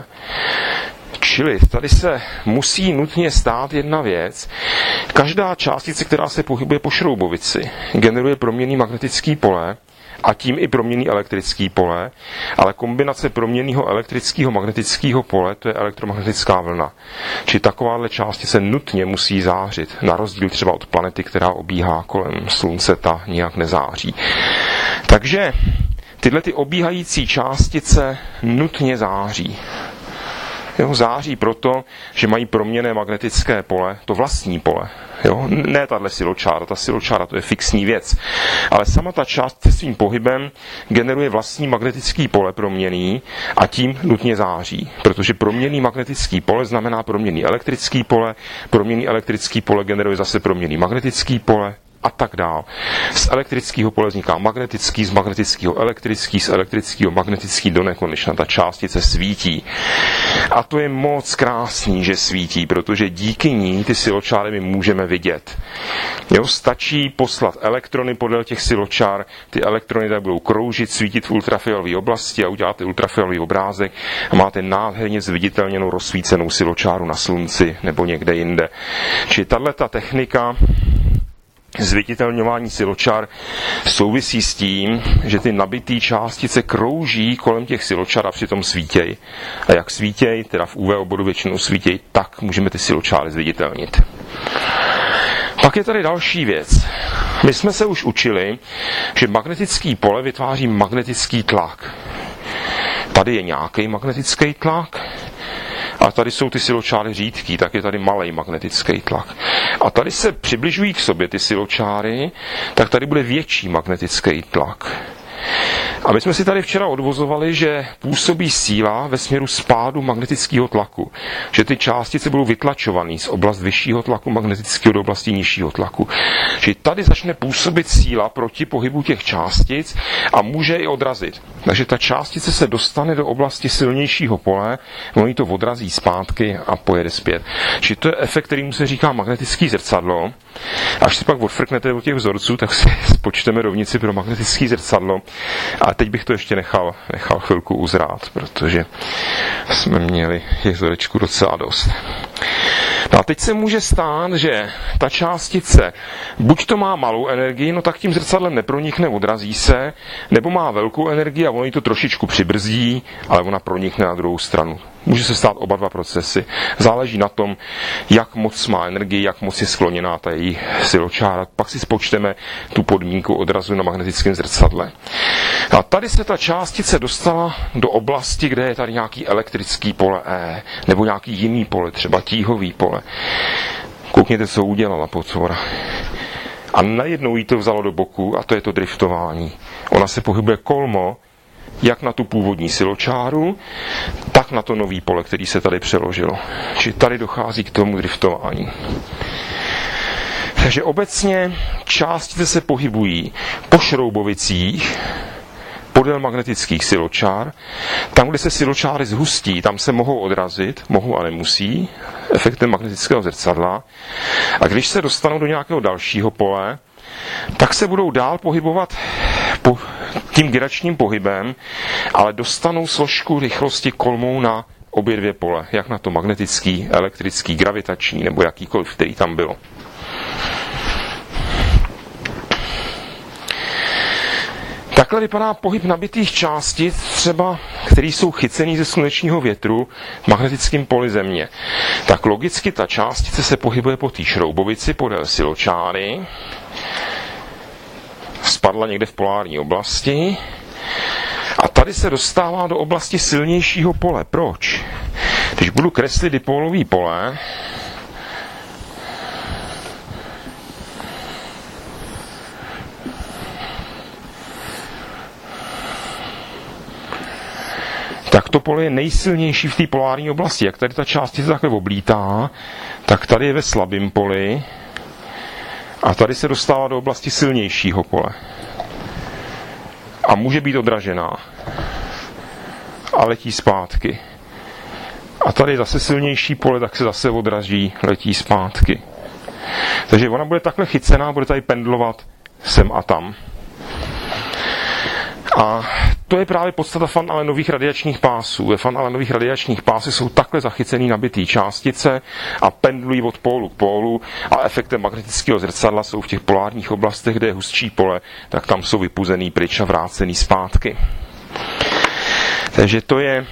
Čili tady se musí nutně stát jedna věc. Každá částice, která se pohybuje po šroubovici, generuje proměnný magnetický pole a tím i proměnný elektrický pole, ale kombinace proměnného elektrického magnetického pole, to je elektromagnetická vlna. Čili takováhle částice nutně musí zářit, na rozdíl třeba od planety, která obíhá kolem Slunce, ta nijak nezáří. Takže tyhle ty obíhající částice nutně září. Jo, září proto, že mají proměnné magnetické pole, to vlastní pole. Jo? Ne tahle siločára, ta siločára to je fixní věc. Ale sama ta část se svým pohybem generuje vlastní magnetický pole proměnný a tím nutně září. Protože proměnný magnetický pole znamená proměnný elektrický pole, proměnný elektrický pole generuje zase proměnný magnetický pole, a tak dál. Z elektrického pole vzniká magnetický, z magnetického elektrický, z elektrického magnetický, do nekonečna ta částice svítí. A to je moc krásný, že svítí, protože díky ní ty siločáry my můžeme vidět. Jo, stačí poslat elektrony podél těch siločár, ty elektrony tak budou kroužit, svítit v ultrafialové oblasti a uděláte ultrafialový obrázek a máte nádherně zviditelněnou rozsvícenou siločáru na Slunci nebo někde jinde. Čili tato technika zviditelňování siločar souvisí s tím, že ty nabitý částice krouží kolem těch siločar a přitom svítěj. A jak svítěj, teda v U V oboru většinou svítěj, tak můžeme ty siločáry zviditelnit. Pak je tady další věc. My jsme se už učili, že magnetický pole vytváří magnetický tlak. Tady je nějaký magnetický tlak, a tady jsou ty siločáry řídký, tak je tady malej magnetický tlak. A tady se přibližují k sobě ty siločáry, tak tady bude větší magnetický tlak. A my jsme si tady včera odvozovali, že působí síla ve směru spádu magnetického tlaku. Že ty částice budou vytlačované z oblasti vyššího tlaku magnetického do oblasti nižšího tlaku. Že tady začne působit síla proti pohybu těch částic a může i odrazit. Takže ta částice se dostane do oblasti silnějšího pole, oni to odrazí zpátky a pojede zpět. Že to je efekt, kterýmu se říká magnetický zrcadlo. Až si pak odfrknete do těch vzorců, tak si spočteme rovnici pro magnetické zrcadlo. A teď bych to ještě nechal, nechal chvilku uzrát, protože jsme měli těch vzorečků docela dost. No a teď se může stát, že ta částice buď to má malou energii, no tak tím zrcadlem nepronikne, odrazí se, nebo má velkou energii a ono ji to trošičku přibrzdí, ale ona pronikne na druhou stranu. Může se stát oba dva procesy. Záleží na tom, jak moc má energii, jak moc je skloněná ta její siločára. Pak si spočteme tu podmínku odrazu na magnetickém zrcadle. A tady se ta částice dostala do oblasti, kde je tady nějaký elektrický pole E, nebo nějaký jiný pole, třeba tíhový pole. Koukněte, co udělala potvora. A najednou jí to vzalo do boku a to je to driftování. Ona se pohybuje kolmo, jak na tu původní siločáru, tak na to nový pole, který se tady přeložilo. Čili tady dochází k tomu driftování. Takže obecně částice se pohybují po šroubovicích, podél magnetických siločár. Tam, kde se siločáry zhustí, tam se mohou odrazit, mohou a nemusí, efektem magnetického zrcadla. A když se dostanou do nějakého dalšího pole, tak se budou dál pohybovat po tím giračním pohybem, ale dostanou složku rychlosti kolmou na obě dvě pole, jak na to magnetický, elektrický, gravitační nebo jakýkoliv, který tam bylo. Takhle vypadá pohyb nabitých částic, třeba, které jsou chycený ze slunečního větru v magnetickém poli Země. Tak logicky ta částice se pohybuje po té šroubovici podél siločáry, spadla někde v polární oblasti a tady se dostává do oblasti silnějšího pole. Proč? Když budu kreslit dipolový pole, tak to pole je nejsilnější v té polární oblasti. Jak tady ta částice takhle oblítá, tak tady je ve slabém poli a tady se dostává do oblasti silnějšího pole. A může být odražená. A letí zpátky. A tady je zase silnější pole, tak se zase odraží, letí zpátky. Takže ona bude takhle chycená, bude tady pendlovat sem a tam. A to je právě podstata Van Allenových radiačních pásů. Ve Van Allenových radiačních pásech jsou takhle zachycený nabitý částice a pendlují od pólu k pólu a efektem magnetického zrcadla jsou v těch polárních oblastech, kde je hustší pole, tak tam jsou vypuzený pryč a vrácený zpátky. Takže to je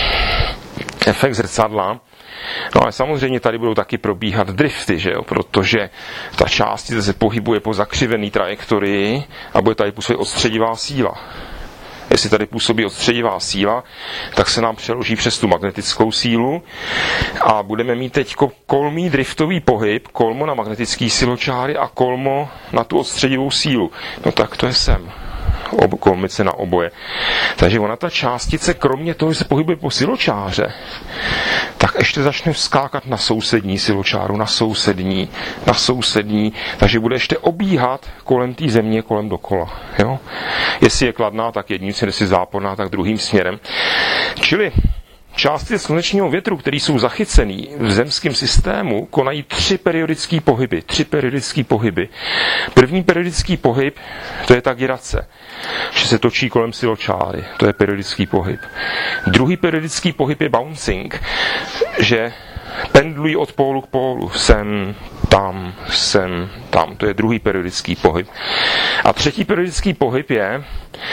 efekt zrcadla. No ale samozřejmě tady budou taky probíhat drifty, že jo? Protože ta částice se pohybuje po zakřivené trajektorii a bude tady působit odstředivá síla. Jestli tady působí odstředivá síla, tak se nám přeloží přes tu magnetickou sílu a budeme mít teď kolmý driftový pohyb, kolmo na magnetický siločáry a kolmo na tu odstředivou sílu. No tak to je sem. Kolmice na oboje. Takže ona ta částice, kromě toho, že se pohybuje po siločáře, tak ještě začne skákat na sousední siločáru, na sousední, na sousední, takže bude ještě obíhat kolem té Země, kolem dokola. Jo? Jestli je kladná, tak jedním směrem, jestli záporná, tak druhým směrem. Čili částice slunečního větru, které jsou zachycené v zemském systému, konají tři periodické pohyby. Tři periodické pohyby. První periodický pohyb, to je ta gyrace, že se točí kolem siločáry. To je periodický pohyb. Druhý periodický pohyb je bouncing, že pendlují od pólu k pólu. Sem, tam, sem, tam. To je druhý periodický pohyb. A třetí periodický pohyb je,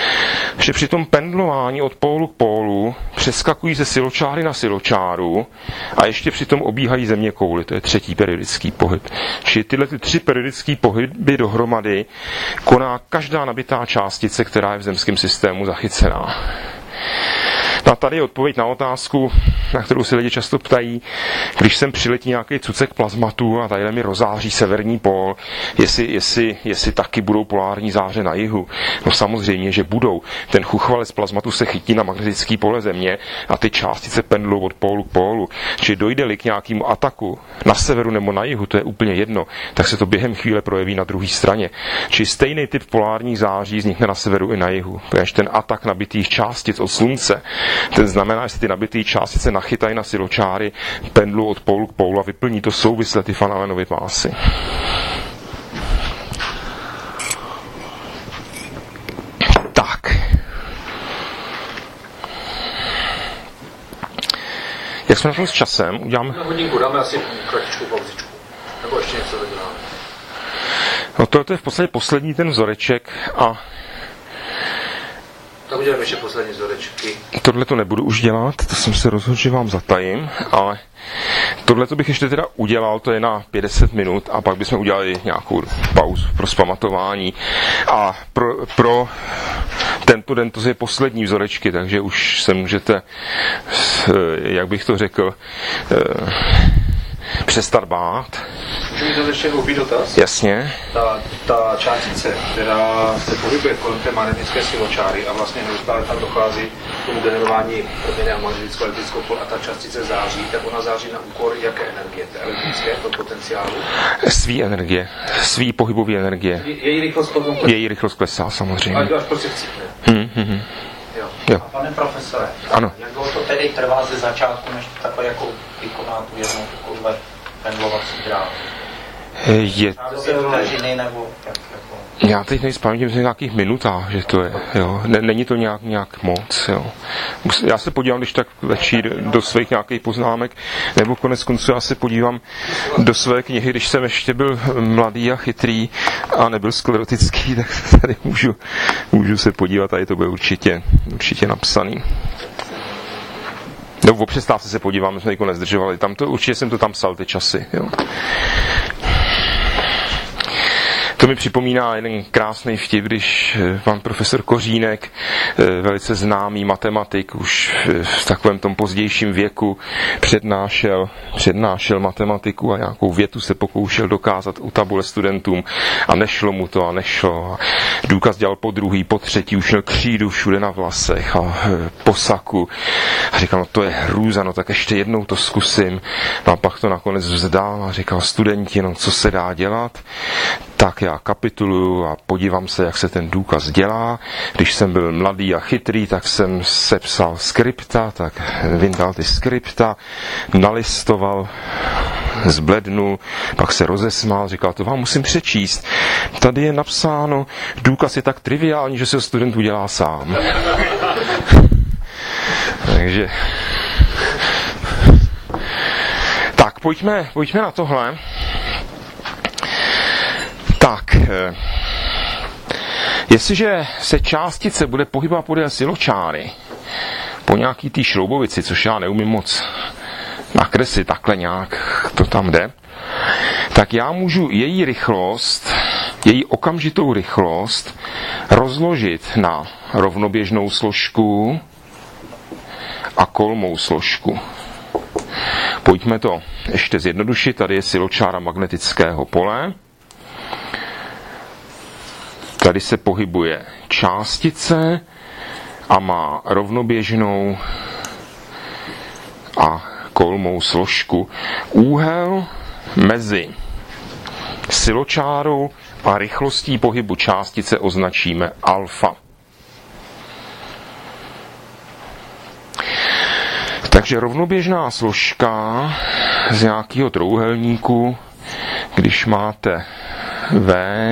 že při tom pendlování od pólu k pólu přeskakují ze siločáry na siločáru a ještě přitom obíhají země kouli. To je třetí periodický pohyb. Čili tyhle ty tři periodické pohyby dohromady koná každá nabitá částice, která je v zemském systému zachycená. No a tady je odpověď na otázku, na kterou se lidi často ptají, když sem přiletí nějaký cucek plazmatu a tady mi rozáří severní pól, jestli, jestli, jestli taky budou polární záře na jihu. No samozřejmě, že budou. Ten chuchvalec plazmatu se chytí na magnetický pole Země a ty částice pendlují od pólu k pólu. Čili dojde-li k nějakému ataku na severu nebo na jihu, to je úplně jedno, tak se to během chvíle projeví na druhé straně. Čili stejný typ polárních září vznikne na severu i na jihu. Protože ten atak nabitých částic od slunce, ten znamená, že se ty nabitý částice nachytají na siločáry, pendlu od pólu k pólu a vyplní to souvisle ty Van Allenovy pásy. Tak. Jak jsme na tom s časem? Uděláme... Na hodinku dáme asi kratičkou pauzičku. Nebo ještě něco děláme. No to je v podstatě poslední ten vzoreček a Tak uděláme ještě poslední vzorečky. Tohle to nebudu už dělat, to jsem se rozhodl, že vám zatajím, ale tohle to bych ještě teda udělal, to je na padesát minut a pak bychom udělali nějakou pauzu pro zpamatování. A pro, pro tento den to je poslední vzorečky, takže už se můžete, jak bych to řekl, přestat bát. Můžu mít tady ještě hlubý dotaz? Jasně. Ta, ta částice, která se pohybuje kolem té magnetické siločáry a vlastně neustále tam dochází k tomu generování proměny a magnetickou elektrickou pol a ta částice září, tak ona září na úkor jaké energie? Té elektrické, to potenciálu? Svý energie, svý pohybové energie. Je, její rychlost potom klesá? Její rychlost klesá, samozřejmě. Ale to až prostě chcípne. Hmm, hmm, hmm. Jo. Jo. A pane profesore, Ano. jak dlouho to tedy trvá ze začátku, než takhle jako vykoná tu jednou takovou pendlovací dráhu? Je, Vteřiny nebo jak, jako... já teď nejspamítím v nějakých minutách, že to je, jo. Není to nějak, nějak moc, jo. Já se podívám, když tak večír do svých nějakých poznámek, nebo konec konců já se podívám do své knihy, když jsem ještě byl mladý a chytrý a nebyl sklerotický, tak tady můžu, můžu se podívat, tady to bude určitě, určitě napsaný. Nebo o přestávce se podívám, my jsme jako nezdržovali. Tam to, určitě jsem to tam psal, ty časy, jo. To mi připomíná jeden krásný vtip, když pan profesor Kořínek, velice známý matematik, už v takovém tom pozdějším věku přednášel, přednášel matematiku a nějakou větu se pokoušel dokázat u tabule studentům a nešlo mu to a nešlo. A důkaz dělal po druhý, po třetí, už měl křídu všude na vlasech a po saku. A říkal, no to je hrůza, no tak ještě jednou to zkusím. No a pak to nakonec vzdal a říkal, studenti, no co se dá dělat? Tak já kapituluju a podívám se, jak se ten důkaz dělá. Když jsem byl mladý a chytrý, tak jsem sepsal skripta, tak vyndal ty skripta, nalistoval, zblednul, pak se rozesmál, říkal, to vám musím přečíst. Tady je napsáno, důkaz je tak triviální, že se student udělá sám. Takže... Tak, pojďme, pojďme na tohle. Tak, jestliže se částice bude pohybovat podél siločáry po nějaký té šroubovici, což já neumím moc nakreslit, takhle nějak to tam jde, tak já můžu její rychlost, její okamžitou rychlost rozložit na rovnoběžnou složku a kolmou složku. Pojďme to ještě zjednodušit. Tady je siločára magnetického pole. Tady se pohybuje částice a má rovnoběžnou a kolmou složku. Úhel mezi siločárou a rychlostí pohybu částice označíme alfa. Takže rovnoběžná složka z nějakého trojúhelníku, když máte V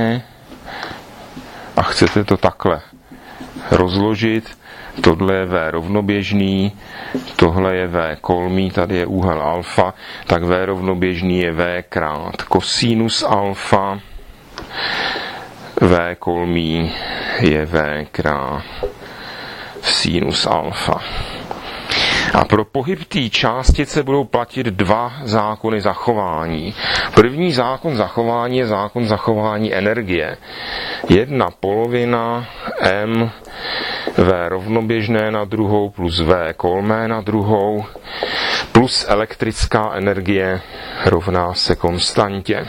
a chcete to takhle rozložit, tohle je V rovnoběžný, tohle je V kolmý, tady je úhel alfa, tak V rovnoběžný je V krát kosinus alfa, V kolmý je V krát sinus alfa. A pro pohyb té částice budou platit dva zákony zachování. První zákon zachování je zákon zachování energie. Jedna polovina M V rovnoběžné na druhou plus V kolmé na druhou plus elektrická energie rovná se konstantě.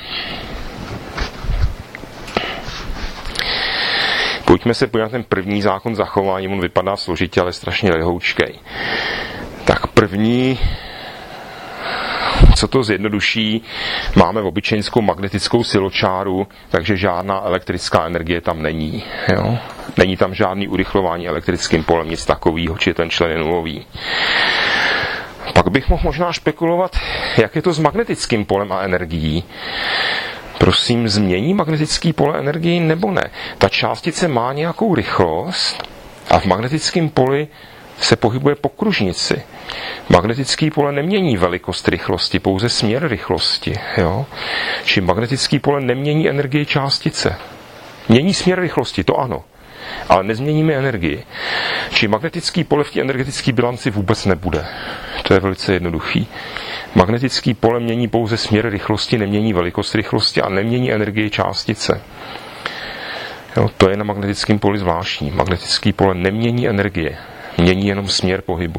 Pojďme se podívat na ten první zákon zachování, on vypadá složitě, ale strašně lehoučkej. Tak první, co to zjednoduší, máme obyčejnskou magnetickou siločáru, takže žádná elektrická energie tam není. Jo? Není tam žádný urychlování elektrickým polem, nic takového, či ten člen je nulový. Pak bych mohl možná špekulovat, jak je to s magnetickým polem a energií. Prosím, změní magnetický pole energii nebo ne? Ta částice má nějakou rychlost a v magnetickém poli se pohybuje po kružnici. Magnetický pole nemění velikost rychlosti, pouze směr rychlosti. Jo? Či magnetický pole nemění energii částice. Mění směr rychlosti, to ano. ale nezměníme energii. Či magnetický pole v té energetické bilanci vůbec nebude. To je velice jednoduchý. Magnetický pole mění pouze směr rychlosti, nemění velikost rychlosti a nemění energii částice. Jo, to je na magnetickém poli zvláštní. Magnetický pole nemění energie, mění jenom směr pohybu.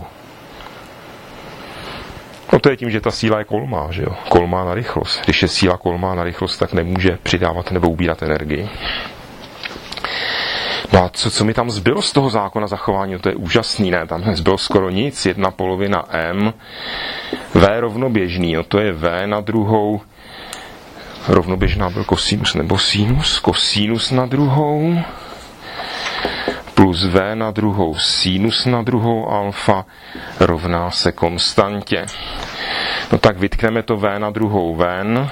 No to je tím, že ta síla je kolmá, že jo? Kolmá na rychlost. Když je síla kolmá na rychlost, tak nemůže přidávat nebo ubírat energii. No a co, co mi tam zbylo z toho zákona zachování, no to je úžasný, ne? Tam nezbylo skoro nic, jedna polovina M, V rovnoběžný, no to je V na druhou, rovnoběžná byl kosinus nebo sinus, kosinus na druhou, plus V na druhou, sinus na druhou alfa rovná se konstantě. No tak vytkneme to V na druhou ven,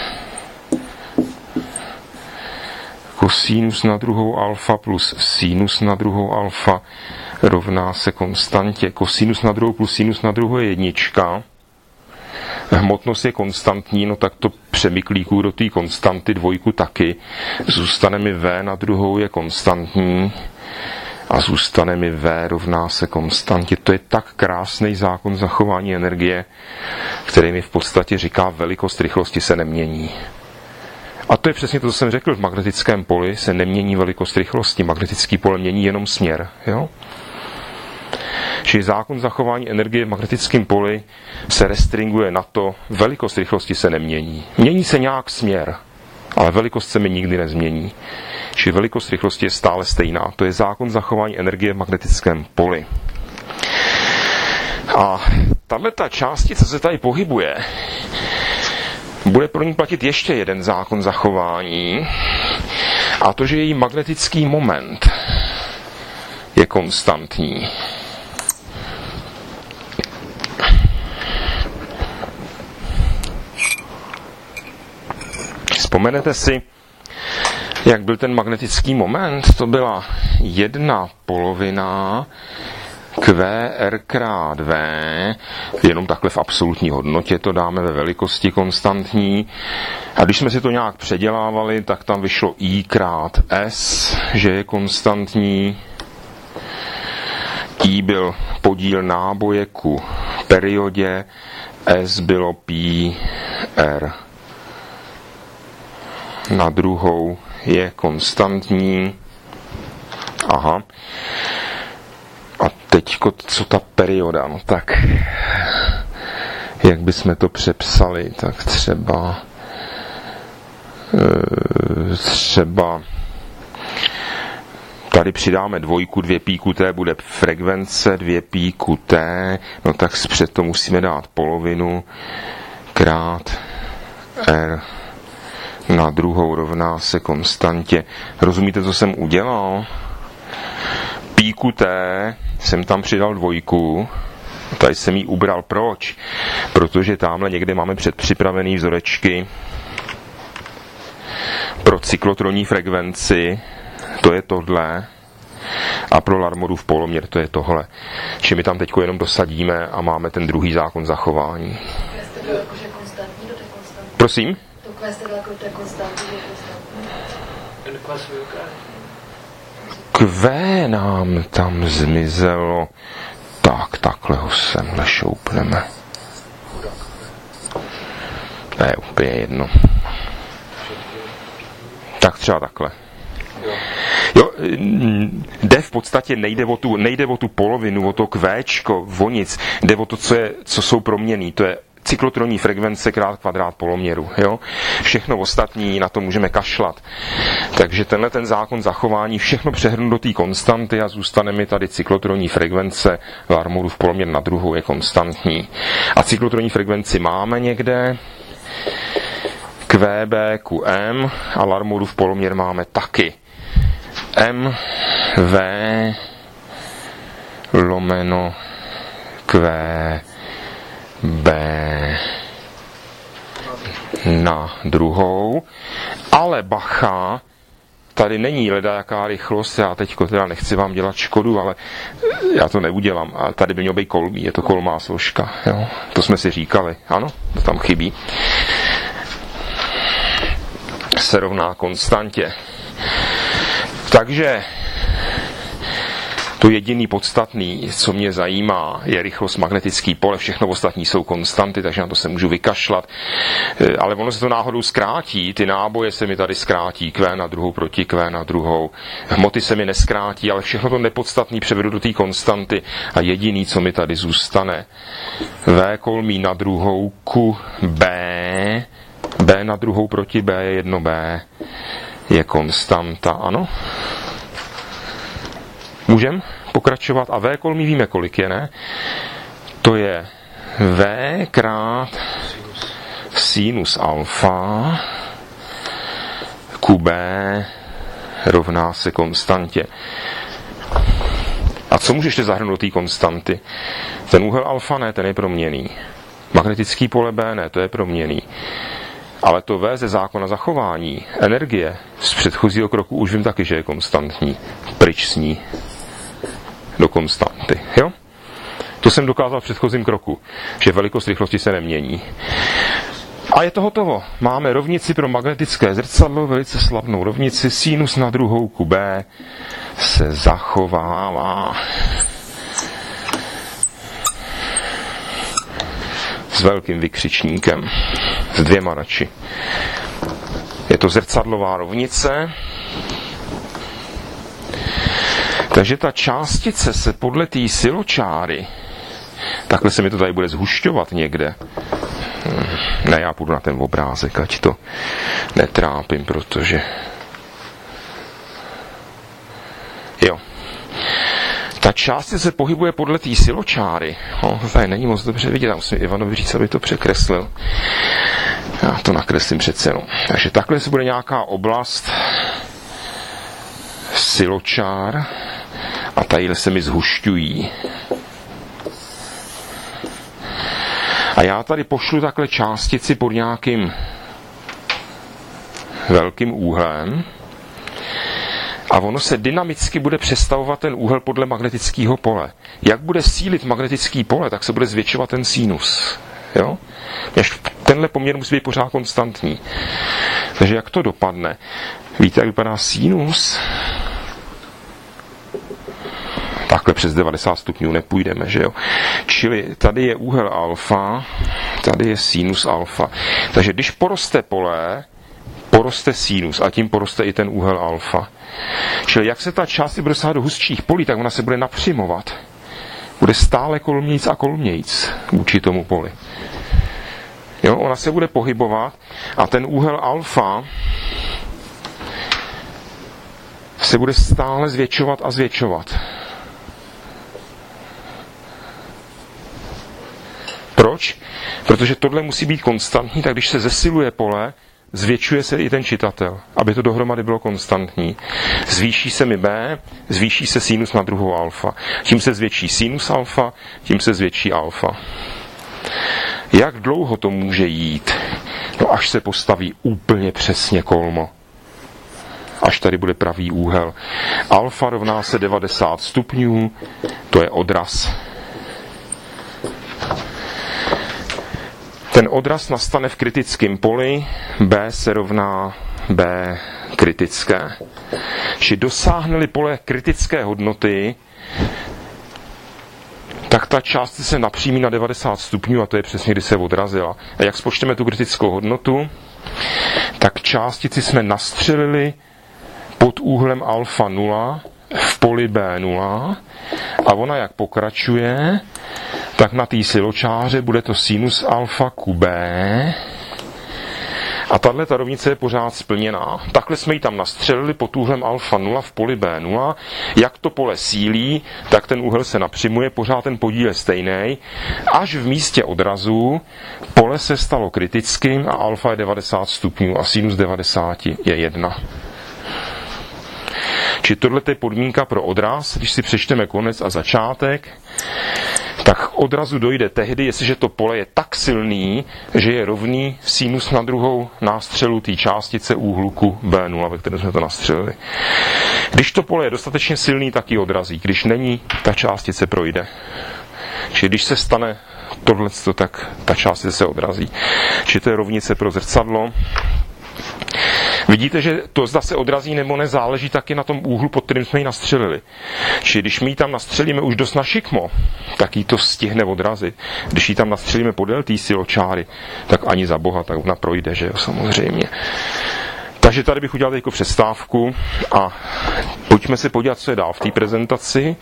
kosinus na druhou alfa plus sinus na druhou alfa rovná se konstantě. Kosinus na druhou plus sinus na druhou je jednička. Hmotnost je konstantní, no tak to přemyklíku do té konstanty dvojku taky. Zůstane mi V na druhou je konstantní a zůstane mi V rovná se konstantě. To je tak krásný zákon zachování energie, který mi v podstatě říká, velikost rychlosti se nemění. A to je přesně to, co jsem řekl, v magnetickém poli se nemění velikost rychlosti, magnetický pole mění jenom směr. Jo? Čili zákon zachování energie v magnetickém poli se restringuje na to, velikost rychlosti se nemění. Mění se nějak směr, ale velikost se mi nikdy nezmění. Čili velikost rychlosti je stále stejná. To je zákon zachování energie v magnetickém poli. A tato částice, co se tady pohybuje, bude pro ní platit ještě jeden zákon zachování, a to, že její magnetický moment je konstantní. Vzpomenete si, jak byl ten magnetický moment? To byla jedna polovina Q R krát V, jenom takhle v absolutní hodnotě to dáme ve velikosti konstantní. A když jsme si to nějak předělávali, tak tam vyšlo I krát S, že je konstantní. I byl podíl náboje ku periodě, S bylo pi R na druhou je konstantní. Aha. A teďko, co ta perioda, no tak, jak bychom to přepsali, tak třeba, třeba, tady přidáme dvojku, dvě pí ku t bude frekvence, dvě pí ku t, no tak zpřed to musíme dát polovinu krát R na druhou rovná se konstantě. Rozumíte, co jsem udělal? Pí ku t jsem tam přidal dvojku, tady jsem ji ubral. Proč? Protože tamhle někde máme předpřipravený vzorečky pro cyklotronní frekvenci, to je tohle, a pro Larmorův poloměr, to je tohle. Čili my tam teď jenom dosadíme a máme ten druhý zákon zachování. Prosím? Q nám tam zmizelo. Tak, takhle ho semhle šoupneme. To je úplně jedno. Tak třeba takhle. Jo, jde v podstatě, nejde o tu, nejde o tu polovinu, o to kvéčko, o nic. Jde o to, co, je, co jsou proměnný. To je cyklotronní frekvence krát kvadrát poloměru. Jo? Všechno ostatní, na to můžeme kašlat. Takže tenhle ten zákon zachování všechno přehrnu do té konstanty a zůstane mi tady cyklotronní frekvence, Larmorův poloměr na druhou je konstantní. A cyklotronní frekvenci máme někde, Q B ku M, a Larmorův poloměr máme taky. M, V, lomeno, Q, B na druhou, ale bacha, tady není ledajaká rychlost, já teďko teda nechci vám dělat škodu, ale já to neudělám, a tady by měl být kolmý, je to kolmá složka, jo? To jsme si říkali, ano, to tam chybí. Se rovná konstantě. Takže To jediný podstatný, co mě zajímá, je rychlost magnetický pole, všechno ostatní jsou konstanty, takže na to se můžu vykašlat. Ale ono se to náhodou zkrátí, ty náboje se mi tady zkrátí, Q na druhou proti Q na druhou. Hmoty se mi neskrátí, ale všechno to nepodstatný převedu do té konstanty a jediný, co mi tady zůstane, V kolmí na druhou ku B, B na druhou proti B je jedno B, je konstanta, ano? Můžem pokračovat? A V kolmí víme, kolik je, ne? To je V krát sinus alfa ku B rovná se konstantě. A co můžeš zahrnout do té konstanty? Ten úhel alfa ne, ten je proměnný. Magnetický pole B ne, to je proměnný. Ale to V ze zákona zachování energie z předchozího kroku už vím taky, že je konstantní. Pryč s ní. Do konstanty. Jo? To jsem dokázal v předchozím kroku, že velikost rychlosti se nemění. A je to hotovo. Máme rovnici pro magnetické zrcadlo, velice slavnou rovnici. Sinus na druhou ku B se zachovává. S velkým vykřičníkem. S dvěma radši. Je to zrcadlová rovnice. Takže ta částice se podle té siločáry, takhle se mi to tady bude zhušťovat někde. Ne, já půjdu na ten obrázek, ať to netrápím, protože... Jo. Ta částice se pohybuje podle té siločáry. No, to tady není moc dobře vidět, já musím Ivanovi říct, aby to překreslil. Já to nakreslím přece jenom. Takže takhle se bude nějaká oblast siločár a tadyhle se mi zhušťují. A já tady pošlu takhle částici pod nějakým velkým úhlem a ono se dynamicky bude přestavovat ten úhel podle magnetického pole. Jak bude sílit magnetický pole, tak se bude zvětšovat ten sinus. Jo? Tenhle poměr musí být pořád konstantní. Takže jak to dopadne? Víte, jak vypadá sinus? Takhle přes devadesát stupňů nepůjdeme, že jo? Čili tady je úhel alfa, tady je sinus alfa. Takže když poroste pole, poroste sinus a tím poroste i ten úhel alfa. Čili jak se ta část bude dostávat do hustších polí, tak ona se bude napřimovat. Bude stále kolmějc a kolmějc vůči tomu poli. Jo, ona se bude pohybovat a ten úhel alfa se bude stále zvětšovat a zvětšovat. Proč? Protože tohle musí být konstantní, tak když se zesiluje pole, zvětšuje se i ten čitatel, aby to dohromady bylo konstantní. Zvýší se mi B, zvýší se sinus na druhou alfa. Tím se zvětší sinus alfa, tím se zvětší alfa. Jak dlouho to může jít? No až se postaví úplně přesně kolmo. Až tady bude pravý úhel. Alfa rovná se devadesát stupňů, to je odraz. Ten odraz nastane v kritickém poli, B se rovná B kritické. Či dosáhne-li pole kritické hodnoty, tak ta část se napřímí na devadesát stupňů a to je přesně, kdy se odrazila. A jak spočteme tu kritickou hodnotu, tak částici jsme nastřelili pod úhlem alfa nula v poli B nula a ona jak pokračuje, tak na té siločáře bude to sinus alfa ku B a tahle ta rovnice je pořád splněná. Takhle jsme ji tam nastřelili pod úhlem alfa nula v poli B nula. Jak to pole sílí, tak ten úhel se napřimuje, pořád ten podíl je stejný. Až v místě odrazu pole se stalo kritickým a alfa je devadesát stupňů a sinus devadesát je jedna. Či tohle je podmínka pro odraz, když si přečteme konec a začátek, tak odrazu dojde tehdy, jestliže to pole je tak silný, že je rovný sinus na druhou nástřelu té částice úhluku B nula, ve kterém jsme to nastřelili. Když to pole je dostatečně silný, tak ji odrazí. Když není, ta částice projde. Čili když se stane tohleto, tak ta částice se odrazí. Čili to je rovnice pro zrcadlo. Vidíte, že to zda se odrazí nebo nezáleží taky na tom úhlu, pod kterým jsme ji nastřelili. Čili když my ji tam nastřelíme už dost na šikmo, tak ji to stihne odrazit. Když ji tam nastřelíme podél té siločáry, tak ani za boha, tak ona projde, že jo, samozřejmě. Takže tady bych udělal jako přestávku a pojďme se podívat, co je dál v té prezentaci.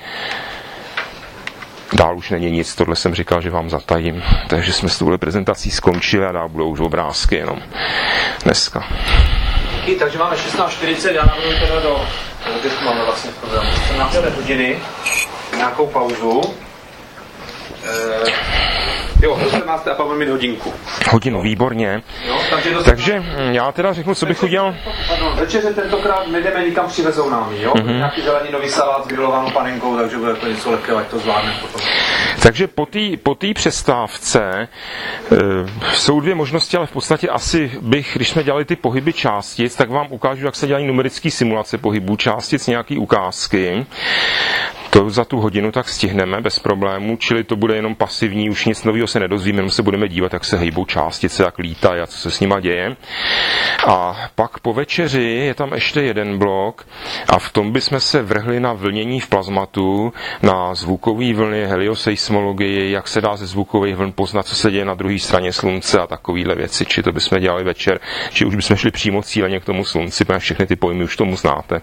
Dál už není nic, tohle jsem říkal, že vám zatajím. Takže jsme s touhle prezentací skončili a dál budou už obrázky jenom dneska. I, takže máme šestnáct čtyřicet, já navrhuji teda do, kde máme vlastně v programu, sedmnáct hodiny, nějakou pauzu. E, jo, do sedmnáct a pak budeme mít hodinku. Hodinu, výborně. Jo, takže, takže já teda řeknu, co bych udělal. Pardon, večeře tentokrát nejdeme nikam, přivezou nám, jo? Mm-hmm. Nějaký zeleninový salát s grilovanou panenkou, takže bude to něco lehkého, ať to zvládne potom. Takže po té po té přestávce e, jsou dvě možnosti, ale v podstatě asi bych, když jsme dělali ty pohyby částic, tak vám ukážu, jak se dělají numerické simulace pohybů částic, nějaký ukázky. To za tu hodinu tak stihneme bez problémů, čili to bude jenom pasivní, už nic nového se nedozvíme, jenom se budeme dívat, jak se hejbou částice, jak lítají a co se s nima děje. A pak po večeři je tam ještě jeden blok a v tom bychom se vrhli na vlnění v plazmatu, na zvukové vlny, helioseismologii, jak se dá ze zvukových vln poznat, co se děje na druhé straně slunce a takovéhle věci, či to bychom dělali večer, či už bychom šli přímo cíleně k tomu slunci, protože všechny ty pojmy už tomu znáte.